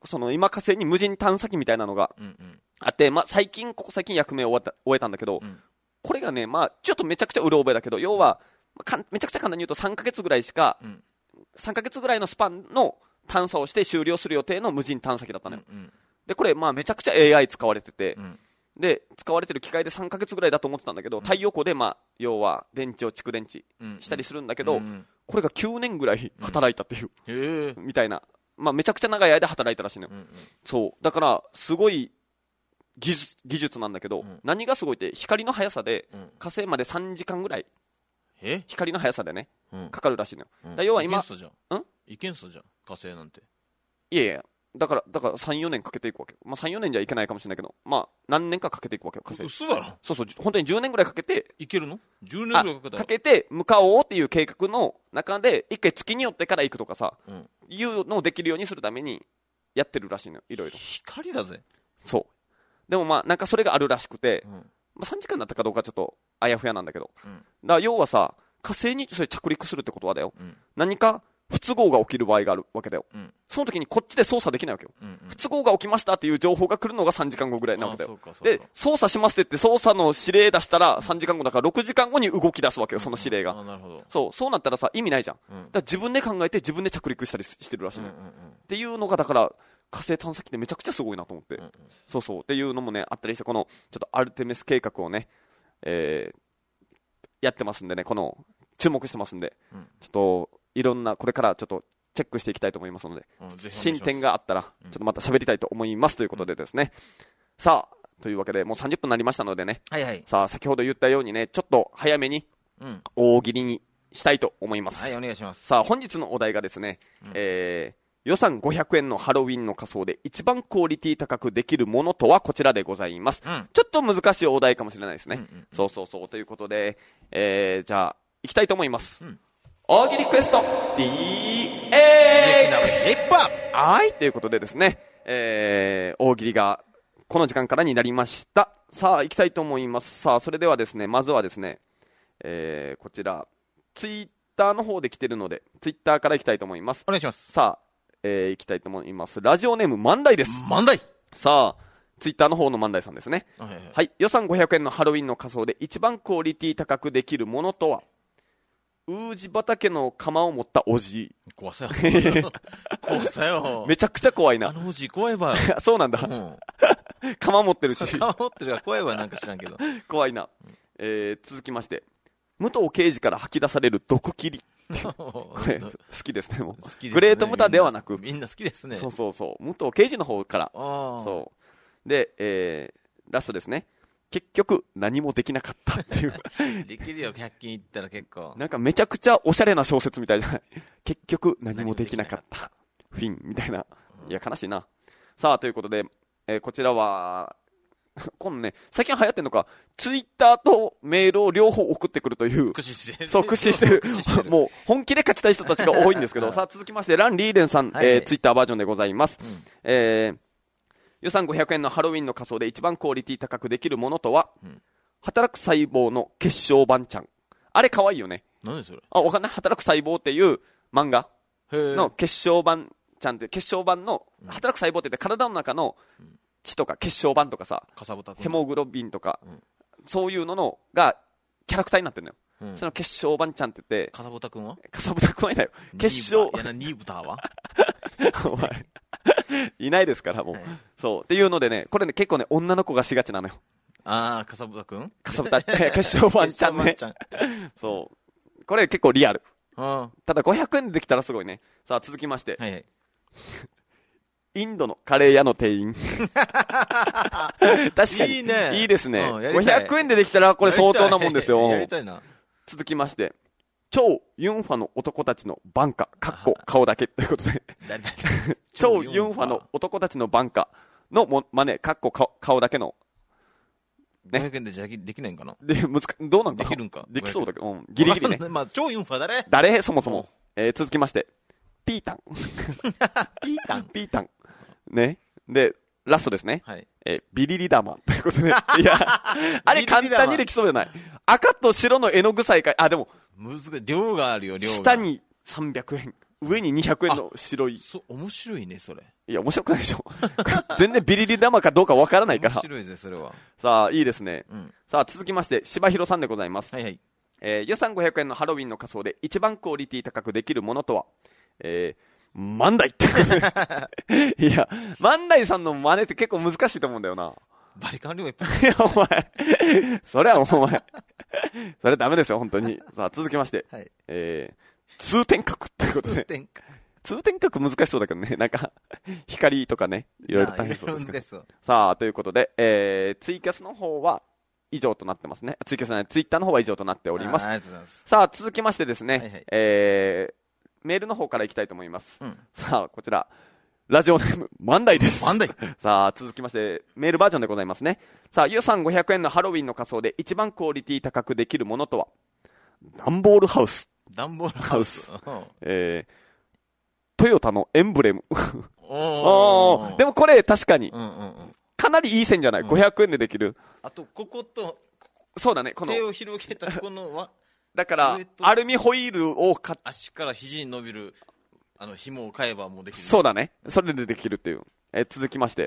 その今火星に無人探査機みたいなのがあって、ここ最近役目を終えたんだけど、これがね、ちょっとめちゃくちゃうろ覚えだけど、要は、めちゃくちゃ簡単に言うと3ヶ月ぐらいしか、3ヶ月ぐらいのスパンの探査をして終了する予定の無人探査機だったのよ。で、これ、めちゃくちゃ AI 使われてて、で、使われてる機械で3ヶ月ぐらいだと思ってたんだけど、太陽光で、要は、電池を蓄電池したりするんだけど、これが9年ぐらい働いたっていう、みたいな。めちゃくちゃ長い間働いたらしいのよ。そう。だから、すごい技術なんだけど、何がすごいって、光の速さで、火星まで3時間ぐらい、光の速さでね、かかるらしいのよ。要は今、 いけんすじゃん、火星なんて。 いやいや、だから3、4年かけていくわけよ。3、4年じゃいけないかもしれないけど、何年かかけていくわけよ、火星。 嘘だろ。 そう、本当に10年ぐらいかけて。 いけるの ?10 年ぐらいかけて向かおうっていう計画の中で、一回月によってから行くとかさ、いうのをできるようにするためにやってるらしいのよ、いろいろ。 光だぜ。 そう。でもなんかそれがあるらしくて、3時間だったかどうかちょっとあやふやなんだけど。だから要はさ、火星にそれ着陸するってことはだよ。何か不都合が起きる場合があるわけだよ。その時にこっちで操作できないわけよ。不都合が起きましたっていう情報が来るのが3時間後ぐらいなわけだよ。で、操作しますって言って操作の指令出したら3時間後だから6時間後に動き出すわけよ、その指令が。そうなったらさ、意味ないじゃん。だから自分で考えて自分で着陸したりしてるらしいの。っていうのが、だから火星探査機ってめちゃくちゃすごいなと思って。そうっていうのもね、あったりして、このちょっとアルテミス計画をね、やってますんでね、注目してますんで、ちょっといろんなこれからちょっとチェックしていきたいと思いますので、進展があったらちょっとまた喋りたいと思いますということでですね。さあ、というわけでもう30分になりましたのでね、さあ先ほど言ったようにね、ちょっと早めに大喜利にしたいと思います。 はい、お願いします。 さあ本日のお題がですね、予算500円のハロウィンの仮装で一番クオリティ高くできるものとはこちらでございます。ちょっと難しいお題かもしれないですね。そうということで、じゃあ行きたいと思います。大喜利クエスト DX。 はい、ということでですね、大喜利がこの時間からになりました。さあ行きたいと思います。さあそれではですね、まずはですね、こちらツイッターの方で来てるのでツイッターから行きたいと思います。 お願いします。 さあ行きたいと思います。ラジオネーム万代です。 万代。 さあツイッターの方の万代さんですね。はい、予算500円のハロウィンの仮装で一番クオリティ高くできるものとは、ウージ畑の釜を持ったおじい。 怖さよ。怖さよ。 めちゃくちゃ怖いな。 おじい怖いわ。 そうなんだ。釜持ってるし。 釜持ってるから怖いわ、なんか知らんけど。 怖いな。続きまして、武藤刑事から吐き出される毒斬り。これ好きですね。もうグレートムタではなく、 みんな好きですね。 そう武藤刑事の方から。そうで、ラストですね。結局何もできなかったっていうできるよ、100均行ったら結構。 なんかめちゃくちゃおしゃれな小説みたいじゃない。結局何もできなかったフィンみたいな。いや悲しいな。さあということで、こちらは今度ね、最近流行ってるのか、ツイッターとメールを両方送ってくるという。 駆使してる。 そう、駆使してる。もう本気で勝ちたい人たちが多いんですけど、さあ続きましてランリーレンさん、ツイッターバージョンでございます。予算500円のハロウィンの仮装で一番クオリティ高くできるものとは、働く細胞の結晶版ちゃん。あれ可愛いよね。 何それ。 わかんない。働く細胞っていう漫画の結晶版ちゃんって、結晶版の、働く細胞って言って体の中の血とか結晶版とかさ、ヘモグロビンとか、そういうのがキャラクターになってるのよ。その結晶版ちゃんって言って。 かさぶたくんははいないよ。結晶。 ニーブターはお前いないですからもう、そうっていうのでね、これね結構ね女の子がしがちなのよ。 かさぶたくん、 結晶版ちゃんね。そうこれ結構リアル。ただ500円でできたらすごいね。さあ続きまして、インドのカレー屋の店員確かにいいですね。500円でできたらこれ相当なもんですよ。続きまして、超ユンファの男たちのバンカ顔だけということで超ユンファの男たちのバンカの真似顔だけのね。500円でじゃできないんかな。 でどうなんかな。 できるんか。 できそうだけど、ギリギリね。 超ユンファ誰そもそも。続きましてピータンピータンね。でラストですね。ビリリダマンということで、いやあれ簡単にできそうじゃない。赤と白の絵の具さえでも量があるよ。量が下に300円上に200円の白い。 面白いねそれ。 いや、面白くないでしょ。全然ビリリ玉かどうかわからないから。 面白いぜ、それは。 さあ、いいですね。 うん、 さあ、続きまして、柴弘さんでございます。 はいはい。 予算500円のハロウィンの仮装で一番クオリティ高くできるものとは、万代って。いや、万代さんの真似って結構難しいと思うんだよな。 バリカン量いっぱい。 いや、お前。それはお前。それダメですよ、本当に。さあ、続きまして。 はい。 通天閣ということで。通天閣難しそうだけどね。なんか、光とかね、いろいろ大変そうですけど。さあ、ということで、ツイキャスの方は以上となってますね。ツイキャスじゃない、ツイッターの方は以上となっております。 ありがとうございます。 さあ、続きましてですね、 はいはい、 メールの方からいきたいと思います。 うん、 さあ、こちら。ラジオネーム、万代です。 万代。 さあ、続きまして、メールバージョンでございますね。さあ、予算500円のハロウィンの仮装で一番クオリティ高くできるものとは、段ボールハウス。 段ボールハウス。 トヨタのエンブレム。 おでもこれ確かに、 うんうんうん、 かなりいい線じゃない、500円でできる。 あと、ここと、 そうだね、この。 手を広げたこの輪。 だから、アルミホイールを足から肘に伸びる、紐を買えばもうできる。 そうだね。それでできるっていう。続きまして、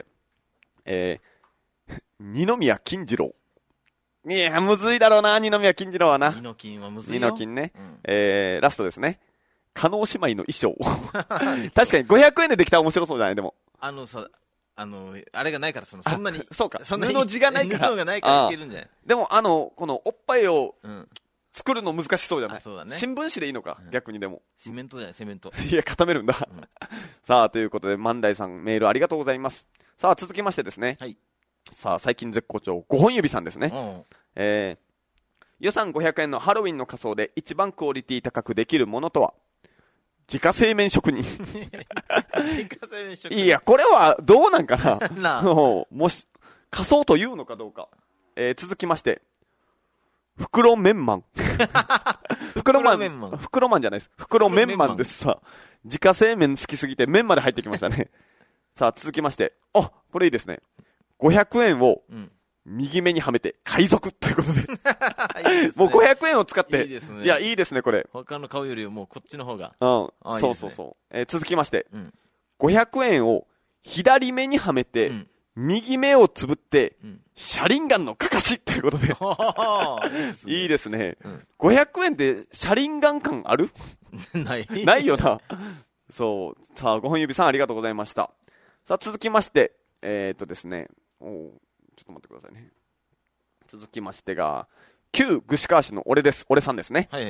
二宮金次郎。いや、むずいだろうな、二宮金次郎はな。 二の金はむずいよ。 二の金ね。ラストですね。加納姉妹の衣装。確かに500円でできたら面白そうじゃないでも。 さ、あれがないから、そんなに。 そうか。 そんなに布地がないから。 布がないからいけるんじゃない？ でも、このおっぱいを、作るの難しそうじゃない？ そうだね。 新聞紙でいいのか、逆にでも。 セメントじゃない、セメント。 いや、固めるんだ。さあ、ということで、万代さんメールありがとうございます。さあ、続きましてですね。 はい。 さあ、最近絶好調、5本指さんですね。予算500円のハロウィンの仮装で一番クオリティ高くできるものとは、自家製麺職人。 自家製麺職人。 いや、これはどうなんかな。 なもし、仮装というのかどうか。続きまして、袋麺マン。袋マンじゃないです。袋麺マンですさ。自家製麺好きすぎて麺まで入ってきましたね。さあ、続きまして。あ、これいいですね。500円を右目にはめて海賊ということで。もう500円を使って。 いいですね。 いや、いいですね、これ。 他の顔よりもうこっちの方が。 うん。そうそうそう。続きまして。500円を左目にはめて、右目をつぶって、車輪ガンのかかしということで。いいですね。500円で車輪ガン感ある？ないよな。そう。さあ、5本指さんありがとうございました。さあ、続きまして、ですね。ちょっと待ってくださいね。続きましてが、旧串川市の俺さんですね。 はいはい、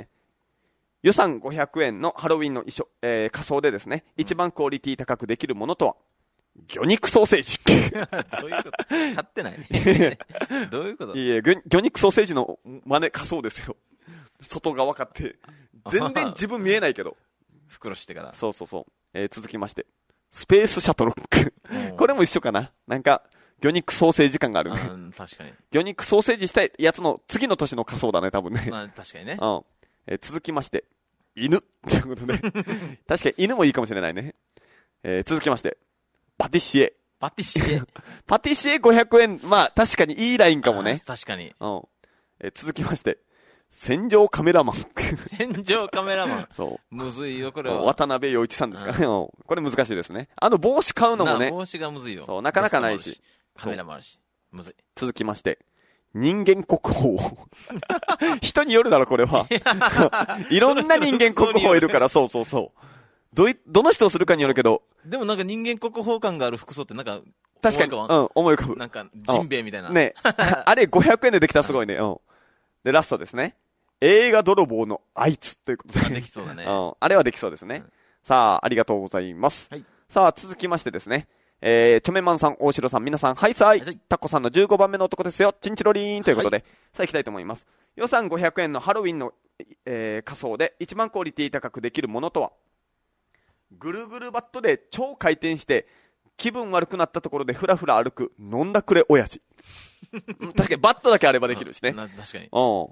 予算500円のハロウィンの仮装でですね、一番クオリティ高くできるものとは、魚肉ソーセージ。 どういうこと買ってないどういうこと？ いや、魚肉ソーセージの真似仮装ですよ。外側買って。全然自分見えないけど。 袋してから。 そうそうそう。続きまして。スペースシャトル。これも一緒かな。なんか、魚肉ソーセージ感があるね。 確かに。 魚肉ソーセージしたやつの次の年の仮装だね、多分ね。 まあ、確かにね。 続きまして。犬。ということで。確かに犬もいいかもしれないね。続きまして。パティシエ。 パティシエパティシエ500円。まあ、確かにいいラインかもね。 確かに。 続きまして。戦場カメラマン。 戦場カメラマン。 そう。 むずいよ、これは。 渡辺陽一さんですかね。これ難しいですね。帽子買うのもね。 帽子がむずいよ。 そう、なかなかないし。 カメラもあるし。むずい。 続きまして。人間国宝。人によるだろ、これは。いろんな人間国宝いるから、そうそうそう。どの人をするかによるけど。 でもなんか人間国宝感がある服装ってなんか、 確かに、思い浮かぶ。 なんか、ジンベエみたいな。 ね。あれ500円でできたらすごいね。で、ラストですね。映画泥棒のあいつということで。 できそうだね。 あれはできそうですね。さあ、ありがとうございます。さあ、続きましてですね。チョメマンさん、大城さん、皆さん、はいさーい。タコさんの15番目の男ですよ。チンチロリーンということで、さあ行きたいと思います。予算500円のハロウィンの、仮装で一番クオリティ高くできるものとは、ぐるぐるバットで超回転して、気分悪くなったところでふらふら歩く、飲んだくれ親父。確かにバットだけあればできるしね。 確かに。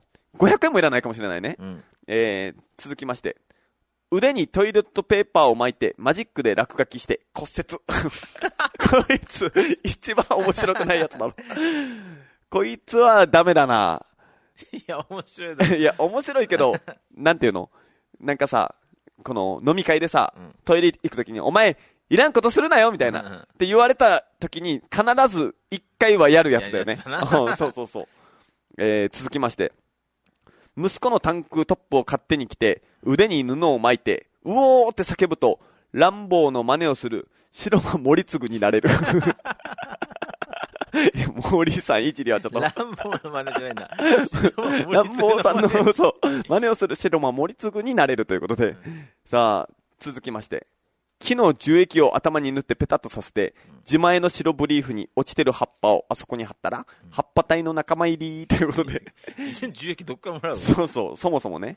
500円もいらないかもしれないね。続きまして。腕にトイレットペーパーを巻いて、マジックで落書きして骨折。こいつ、一番面白くないやつだろ。こいつはダメだな。 いや、面白いだろ。 いや、面白いけど、なんていうのなんかさ、この飲み会でさ、トイレ行くときに、お前、 いらんことするなよみたいな、って言われた時に必ず1回はやるやつだよね。そうそうそう。続きまして。息子のタンクトップを勝手に着て、腕に布を巻いて、うおーって叫ぶと、ランボーの真似をする、白間森次になれる。森さんいじりはちょっと。 ランボーの真似じゃないんだ。 ランボーさんの、そう、真似をする白間森次になれるということで。さあ、続きまして。木の樹液を頭に塗ってペタッとさせて、自前の白ブリーフに落ちてる葉っぱをあそこに貼ったら、葉っぱ隊の仲間入りということで。 樹液どっからもらうの？ そうそう、そもそもね。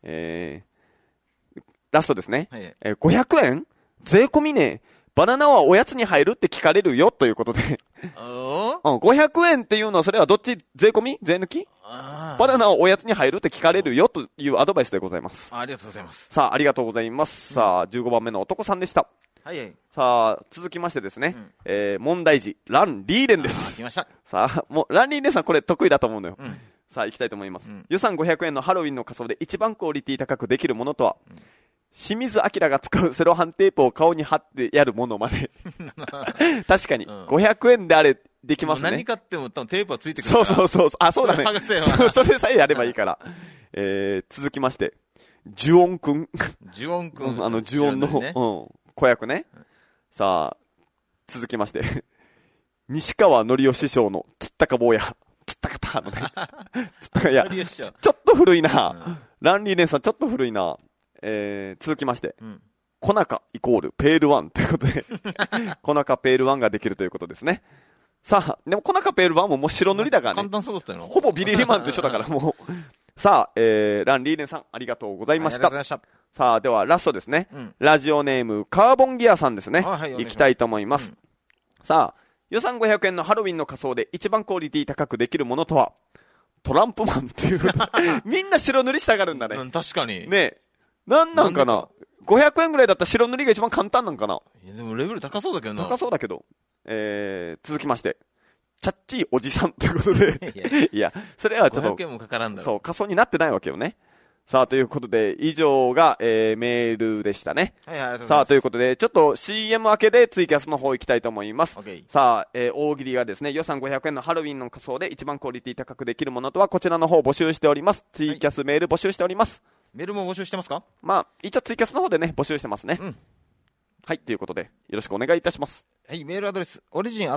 ラストですね。500円税込みね。バナナはおやつに入るって聞かれるよということで。500円っていうのはそれはどっち税込み税抜きバナナはおやつに入るって聞かれるよというアドバイスでございます。 ありがとうございます。 さあ、ありがとうございます。さあ、15番目の男さんでした。 はいはい。 さあ、続きましてですね。問題児、ラン・リーレンです。 来ました。 さあ、もう、ラン・リーレンさんこれ得意だと思うのよ。さあ、行きたいと思います。予算500円のハロウィンの仮装で一番クオリティ高くできるものとは、清水明が使うセロハンテープを顔に貼ってやるものまで。確かに、500円であれ、できますね。 何買っても多分テープはついてくるから。 そう。あ、そうだね。それさえやればいいから。続きまして、呪音くん。 呪音くん。 呪音の、子役ね。さあ、続きまして、西川のりお師匠のつったか坊や。つったかたのね。いや、ちょっと古いな。ランリーレンさんちょっと古いな。続きまして、コナカイコールペールワンということで、コナカペールワンができるということですね。さあ、でもコナカペールワンももう白塗りだからね。 簡単そうだったよ。 ほぼビリリマンと一緒だからもう。さあ、ランリーレンさんありがとうございました。さあ、ではラストですね。ラジオネームカーボンギアさんですね。行きたいと思います。さあ、予算500円のハロウィンの仮装で一番クオリティ高くできるものとは、トランプマンっていう。みんな白塗りしたがるんだね。 確かに。 ねなんかな ?500 円ぐらいだったら白塗りが一番簡単なんかな。 いやでもレベル高そうだけどな。 高そうだけど。続きまして。チャッチーおじさんということで。いや、それはちょっと。 500円もかからんだろ。 そう、仮装になってないわけよね。さあ、ということで、以上が、メールでしたね。さあ、ということで、ちょっと CM 明けでツイキャスの方行きたいと思います。さあ、大喜利がですね、予算500円のハロウィンの仮装で一番クオリティ高くできるものとは、こちらの方募集しております。ツイキャスメール募集しております。 メールも募集してますか？ まあ、一応ツイキャスの方でね、募集してますね。はい、ということで、よろしくお願いいたします。 はい、メールアドレス、オリジン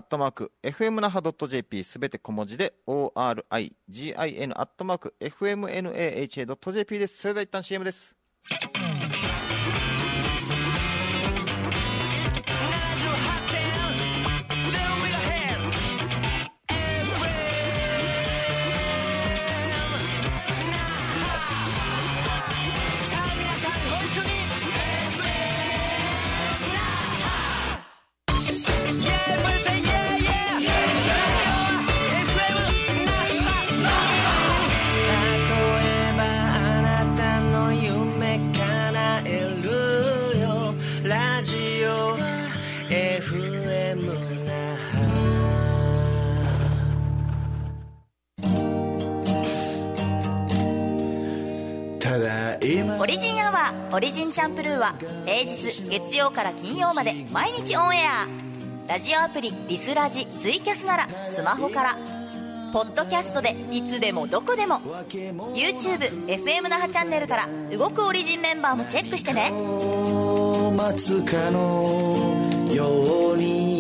@fmnaha.jp すべて小文字で、origin@fmnaha.jp です。それでは一旦 CM です。 オリジンアワーオリジンチャンプルーは平日月曜から金曜まで毎日オンエア。ラジオアプリリスラジツイキャスならスマホから、ポッドキャストでいつでもどこでも YouTube、FM 那覇チャンネルから動くオリジンメンバーもチェックしてね。 待つかのように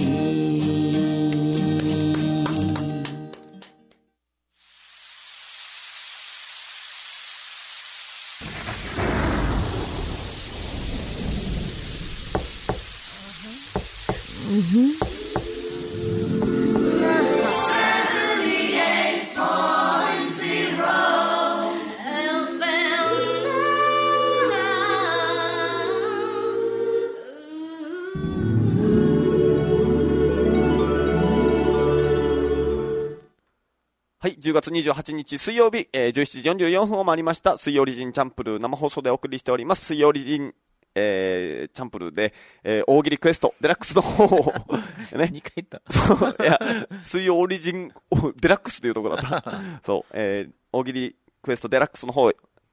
はい、10月28日水曜日、17時44分を回りました。水曜オリジンチャンプルー生放送でお送りしております。水曜オリジン、チャンプルーで、大喜利クエストデラックスの方を、ね。 2回言った。 そう、いや、水曜オリジンデラックスというところだった。そう、大喜利クエストデラックスの方、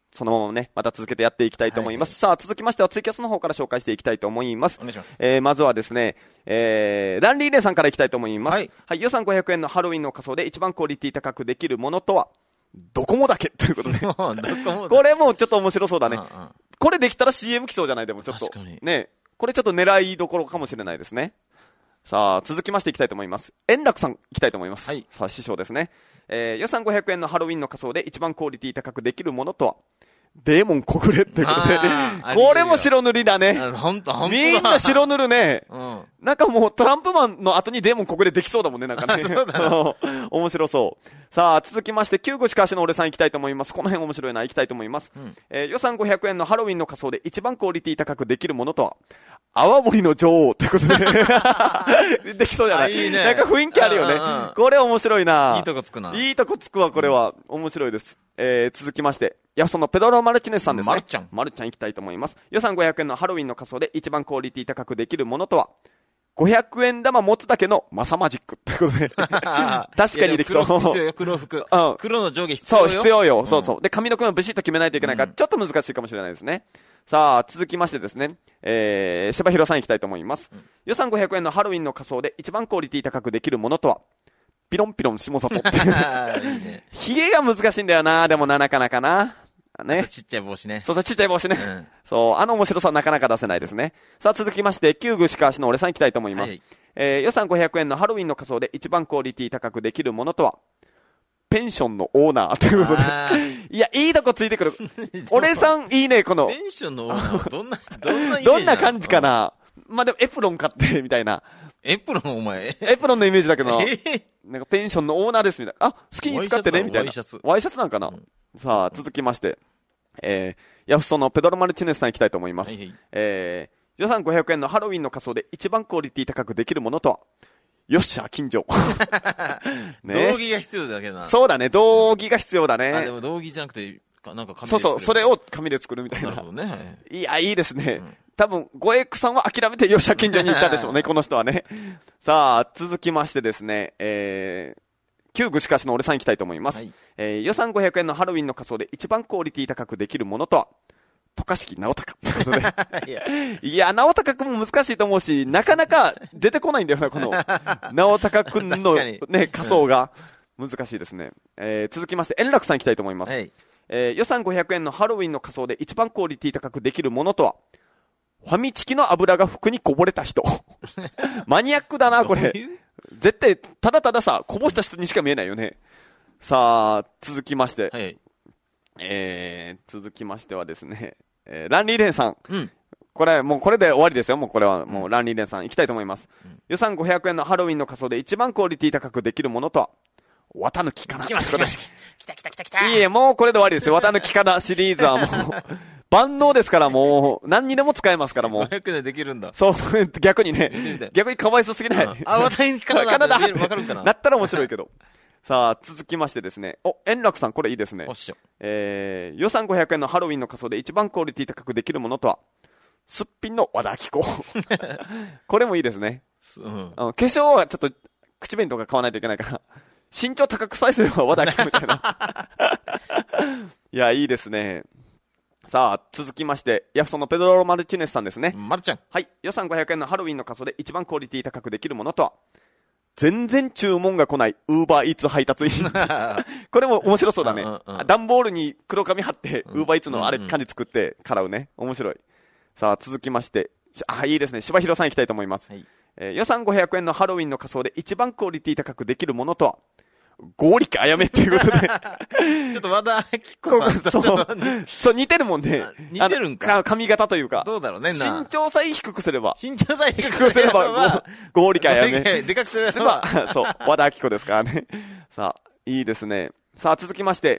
そのままね、また続けてやっていきたいと思います。さあ、続きましてはツイキャスの方から紹介していきたいと思います。 お願いします。 まずはですね、ランリーレンさんからいきたいと思います。はい、予算500円のハロウィンの仮装で一番クオリティ高くできるものとは、ドコモだけということで。これもちょっと面白そうだね。これできたら CM 来そうじゃない？でもちょっと。確かに。ね。これちょっと狙いどころかもしれないですね。さあ、続きましていきたいと思います。円楽さんいきたいと思います。はい。さあ、師匠ですね。予算500円のハロウィンの仮装で一番クオリティ高くできるものとは、デーモン小暮ってことで。これも白塗りだね。みんな白塗るね。なんかもうトランプマンの後にデーモン小暮できそうだもんね、なんかね。面白そう。さあ、続きまして、旧具しかしの俺さん行きたいと思います。この辺面白いな、行きたいと思います。予算500円のハロウィンの仮装で一番クオリティ高くできるものとは、泡盛の女王ってことで。できそうじゃない？いいね。なんか雰囲気あるよね。これ面白いな。 いいとこつくな。 いいとこつくわ、これは。面白いです。続きまして、そのペドロ・マルチネスさんですね。マルちゃん行きたいと思います。予算500円のハロウィンの仮装で一番クオリティ高くできるものとは、500円玉持つだけのマサマジックってことで。確かにできそう。 黒服。黒の上下必要よ。 そう、必要よ。そうそう。で、髪の毛もビシッと決めないといけないから、ちょっと難しいかもしれないですね。さあ、続きましてですね、柴広さん行きたいと思います。予算500円のハロウィンの仮装で一番クオリティ高くできるものとは、ピロンピロン下里って。ヒゲが難しいんだよな、でもなかなかな。ね。 ちっちゃい帽子ね。 そう、ちっちゃい帽子ね。そう、面白さなかなか出せないですね。さあ、続きまして、旧具しかしの俺さん行きたいと思います。予算500円のハロウィンの仮装で一番クオリティ高くできるものとは、ペンションのオーナーということで。いや、いいとこついてくる。俺さんいいね、この。 ペンションのオーナーはどんなイメージどんな感じかな。まあ、でもエプロン買って、みたいな。 エプロンお前。 エプロンのイメージだけどな。なんかペンションのオーナーですみたいな。あ、好きに使ってねみたいな。ワイシャツなんかな。さあ、続きまして。そのペドロ・マルチネスさん行きたいと思います。予算500円のハロウィンの仮装で一番クオリティ高くできるものとは、よっしゃ、近所。 ね。道着が必要だけどな。 そうだね、道着が必要だね。 でも道着じゃなくて、なんか紙で作る。 そう、それを紙で作るみたいな。 なるほどね。 いや、いいですね。多分、ごエックさんは諦めてよっしゃ、近所に行ったでしょうね、この人はね。さあ、続きましてですね、旧具しかしの俺さん行きたいと思います。予算500円のハロウィンの仮装で一番クオリティ高くできるものとは、渡嘉敷直隆ってことで。いや、直隆くんも難しいと思うし、なかなか出てこないんだよな、この、直隆くんのね、仮装が。難しいですね。続きまして、円楽さん行きたいと思います。予算500円のハロウィンの仮装で一番クオリティ高くできるものとは、ファミチキの油が服にこぼれた人。マニアックだな、これ。絶対、ただたださ、こぼした人にしか見えないよね。さあ、続きまして。続きましてはですね、ランリーレンさん。これ、もうこれで終わりですよ。もうこれは、もうランリーレンさん行きたいと思います。予算500円のハロウィンの仮装で一番クオリティ高くできるものとは、綿抜きかな。 来た。 いいえ、もうこれで終わりですよ。綿抜きかなシリーズはもう、万能ですからもう、何にでも使えますからもう。 500円でできるんだ。 そう、逆にね、逆にかわいそうすぎない。 綿抜きかなだってわかるかな。なったら面白いけど。さあ、続きましてですね。円楽さん、これいいですね。予算500円のハロウィンの仮装で一番クオリティ高くできるものとは、すっぴんの和田アキ子。これもいいですね。化粧はちょっと、口紅とか買わないといけないから、身長高くさえすれば和田アキ子みたいな。いや、いいですね。さあ、続きまして、そのペドロ・マルチネスさんですね。 マルちゃん。 はい。予算500円のハロウィンの仮装で一番クオリティ高くできるものとは、全然注文が来ないウーバーイーツ配達員。これも面白そうだね。段ボールに黒紙貼って、ウーバーイーツのあれ感じ作ってからうね。面白い。さあ、続きまして。いいですね。柴広さん行きたいと思います。予算500円のハロウィンの仮装で一番クオリティ高くできるものとは、合力あやめっていうことで。 ちょっと和田アキ子さんそう、似てるもんね。 似てるんか。 髪型というか。 どうだろうね、 身長さえ低くすれば。 身長さえ低くすれば。 合力あやめ。 でかくすれば。 そう、和田アキ子ですからね。さあ、いいですね。さあ、続きまして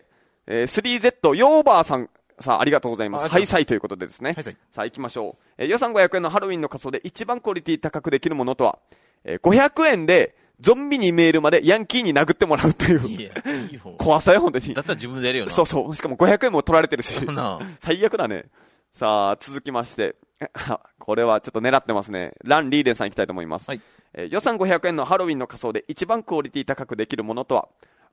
、3Z ヨーバーさん。さあ、ありがとうございます。ハイサイということでですね。さあ、行きましょう。予算500円のハロウィンの仮装で一番クオリティ高くできるものとは、500円で、ゾンビにメールまでヤンキーに殴ってもらうっていう。いい怖さよ、本当に。 だったら自分でやるよな。 そうそう。しかも500円も取られてるし。最悪だね。さあ、続きまして。これはちょっと狙ってますね。ラン・リーレンさん行きたいと思います。予算500円のハロウィンの仮装で一番クオリティ高くできるものとは、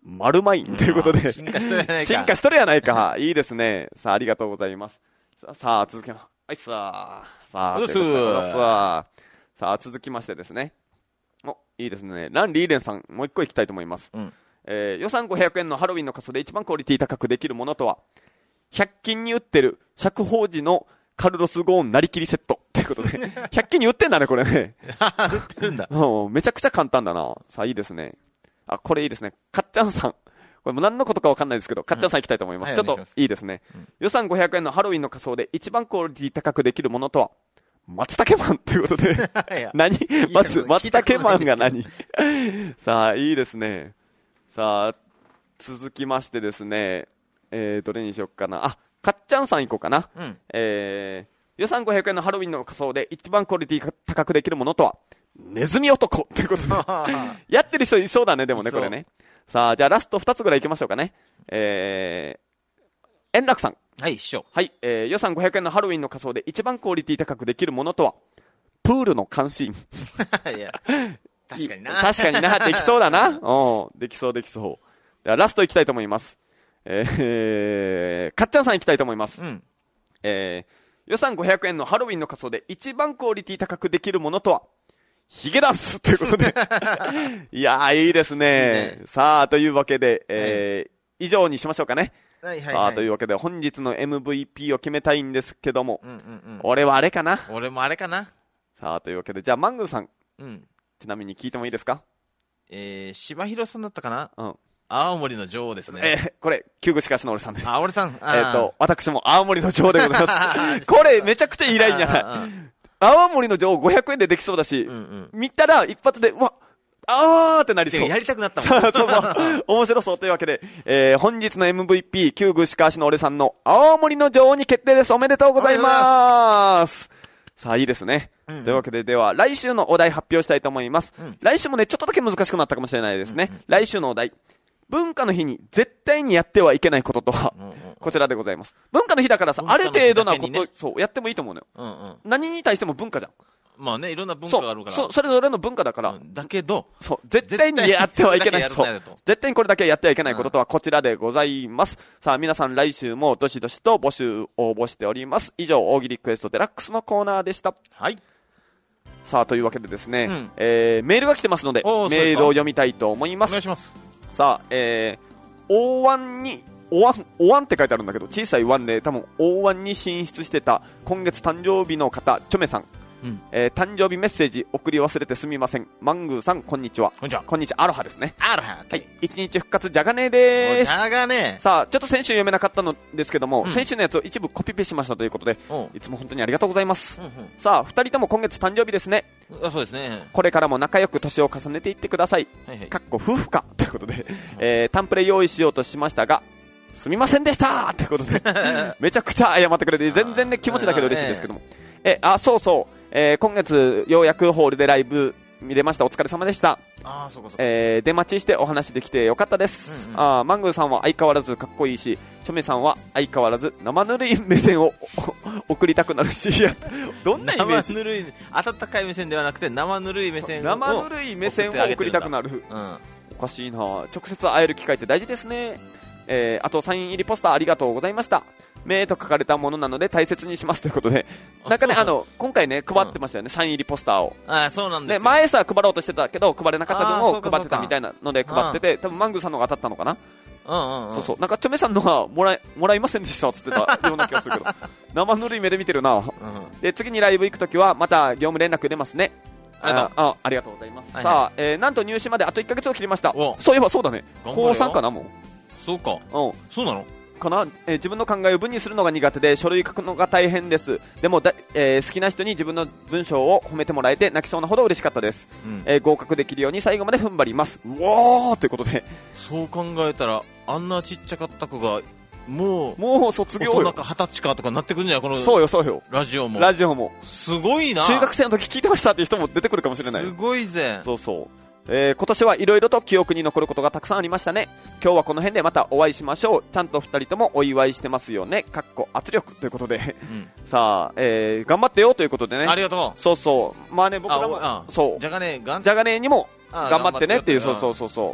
マルマインということで、 進化しとるやないか。 進化しとるやないか。いいですね。さあ、ありがとうございます。さあ、続きます。はい、さあ、さあ、続きましてですね。いいですね。ラン・リーレンさん、もう一個いきたいと思います。予算500円のハロウィンの仮装で一番クオリティ高くできるものとは、100均に売ってる釈放時のカルロス・ゴーンなりきりセットということで、100均に売ってんだね、これね。 売ってるんだ。 めちゃくちゃ簡単だな。さあ、いいですね。これいいですね。かっちゃんさん。これも何のことかわかんないですけど、かっちゃんさん行きたいと思います。ちょっといいですね。予算500円のハロウィンの仮装で一番クオリティ高くできるものとは、松茸マンということで、何まず、松茸マンが何さあ、いいですね。さあ、続きましてですね、どれにしよっかな。かっちゃんさん行こうかな。予算500円のハロウィンの仮装で一番クオリティ高くできるものとは、ネズミ男ということで、やってる人いそうだね、でもね、これね。さあ、じゃあラスト2つぐらい行きましょうかね。円楽さん。 はい、師匠。 はい、予算500円のハロウィンの仮装で一番クオリティ高くできるものとは、プールの監視員。 いや、確かにな。 確かにな、できそうだな。できそうできそう。ではラスト行きたいと思います。かっちゃんさん行きたいと思います。予算500円のハロウィンの仮装で一番クオリティ高くできるものとは、ヒゲダンスということで。いやー、いいですね。いいね。さあ、というわけで、以上にしましょうかね。さあ、というわけで本日の MVP を決めたいんですけども、俺はあれかな。 俺もあれかな。 さあ、というわけで、じゃあマングーさん、ちなみに聞いてもいいですか。 柴弘さんだったかな。青森の女王ですね。 これ、旧具しかしの俺さんです。 俺さん。 私も青森の女王でございます。これ、めちゃくちゃいいラインじゃない。青森の女王500円でできそうだし、見たら一発で、うわ、ってなりそう。 やりたくなったもん。 そう。面白そうというわけで、本日の MVP、旧具しかしの俺さんの青森の女王に決定です。おめでとうございます。さあ、いいですね。というわけで、では、来週のお題発表したいと思います。来週もね、ちょっとだけ難しくなったかもしれないですね。来週のお題。文化の日に絶対にやってはいけないこととは、こちらでございます。文化の日だからさ、ある程度なこと、そうやってもいいと思うのよ。何に対しても文化じゃん。 まあね、いろんな文化があるから。 それぞれの文化だから。 だけど、 そう、絶対にやってはいけない。そう。絶対にこれだけやってはいけないこととはこちらでございます。さあ、皆さん来週もどしどしと応募しております。以上、大喜利クエストデラックスのコーナーでした。 はい。 さあ、というわけでですね、メールが来てますので、メールを読みたいと思います。 お願いします。 さあ、お椀に、お椀って書いてあるんだけど、小さい椀で多分お椀に進出してた今月誕生日の方、チョメさん。誕生日メッセージ送り忘れてすみません。マングーさん、こんにちは。 こんにちは。 こんにちは。アロハですね。 アロハ。 はい。一日復活、じゃがねでーす。 じゃがね。 さあ、ちょっと先週読めなかったのですけども、先週のやつを一部コピペしましたということで、いつも本当にありがとうございます。さあ、二人とも今月誕生日ですね。 そうですね。 これからも仲良く年を重ねていってください。かっこ夫婦か。ということで、タンプレ用意しようとしましたが、すみませんでしたということで、めちゃくちゃ謝ってくれて、全然ね、気持ちだけど嬉しいですけども。そうそう。今月ようやくホールでライブ見れました。お疲れ様でした。 そうか。 出待ちしてお話できてよかったです。マングーさんは相変わらずかっこいいし、チョメさんは相変わらず生ぬるい目線を送りたくなるし、いや、どんなイメージ？ 生ぬるい、温かい目線ではなくて生ぬるい目線を送りたくなる。おかしいな。直接会える機会って大事ですね。あとサイン入りポスターありがとうございました。名と書かれたものなので大切にしますということで、なんかね、今回ね、配ってましたよね、サイン入りポスターを。 そうなんですよ。 前さ、配ろうとしてたけど、配れなかった分を配ってたみたいなので配ってて、多分マングーさんの方が当たったのかな。そうそう。なんか、チョメさんのはもらいませんでしたっつってたような気がするけど、生ぬるい目で見てるな。で、次にライブ行くときは、また業務連絡出ますね。ありがとうございます。さあ、なんと入試まであと1ヶ月を切りました。そういえばそうだね。高3かな、もう。 そうか。そうなのかな。自分の考えを文にするのが苦手で書類書くのが大変です。でも好きな人に自分の文章を褒めてもらえて泣きそうなほど嬉しかったです。合格できるように最後まで踏ん張ります。うわーということで、 そう考えたらあんなちっちゃかった子がもう卒業よ。 大人か20歳かとかなってくるんじゃないこの。 そうよラジオもすごいな。 中学生の時聞いてましたっていう人も出てくるかもしれない。 すごいぜ。 そう今年はいろいろと記憶に残ることがたくさんありましたね。今日はこの辺でまたお会いしましょう。ちゃんと2人ともお祝いしてますよね。かっこ圧力ということで、さあ、頑張ってよということでね。 ありがとう。 そうまあね、僕らもそうじゃがねにも頑張ってねっていう、そう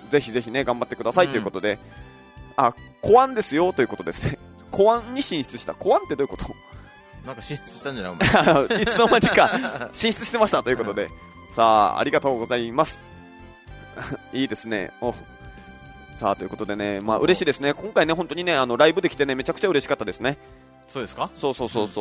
ぜひぜひね頑張ってくださいということで、小安ですよということですね。小安に進出した。小安ってどういうこと？ なんか進出したんじゃないいつの間にか進出してましたということで、さあありがとうございます。いいですね。さあということでね、嬉しいですね。今回ね本当にねライブできてねめちゃくちゃ嬉しかったですね。 そうですか？ そう、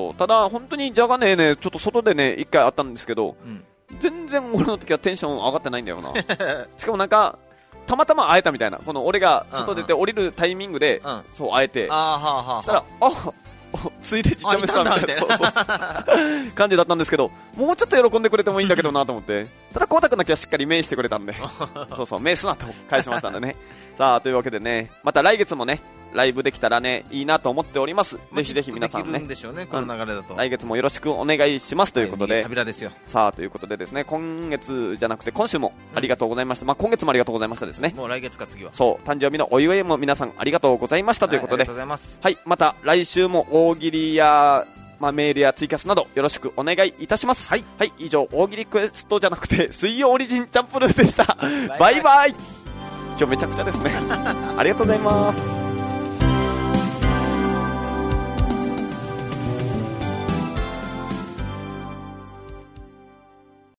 ただ本当にジャガネーねちょっと外でね一回あったんですけど、全然俺の時はテンション上がってないんだよな。しかもなんかたまたま会えたみたいな、この俺が外出て降りるタイミングで、そう会えて、そしたらついでじっちゃめさんみたいなそう感じだったんですけど、もうちょっと喜んでくれてもいいんだけどなと思って、ただ光太くんだけはしっかり名してくれたんでそう名すなと返しましたんでね。さあというわけでね、また来月もねライブできたらねいいなと思っております。ぜひぜひ皆さんね、 この流れだと来月もよろしくお願いしますということで、 さあということでですね、今月じゃなくて今週もありがとうございました。今月もありがとうございましたですね。 もう来月か次はそう誕生日のお祝いも皆さんありがとうございましたということで、はい、また来週も大喜利やメールやツイキャスなどよろしくお願いいたします。はい、以上大喜利クエストじゃなくて水曜オリジンチャンプルーでした。バイバイ。今日めちゃくちゃですね。ありがとうございます。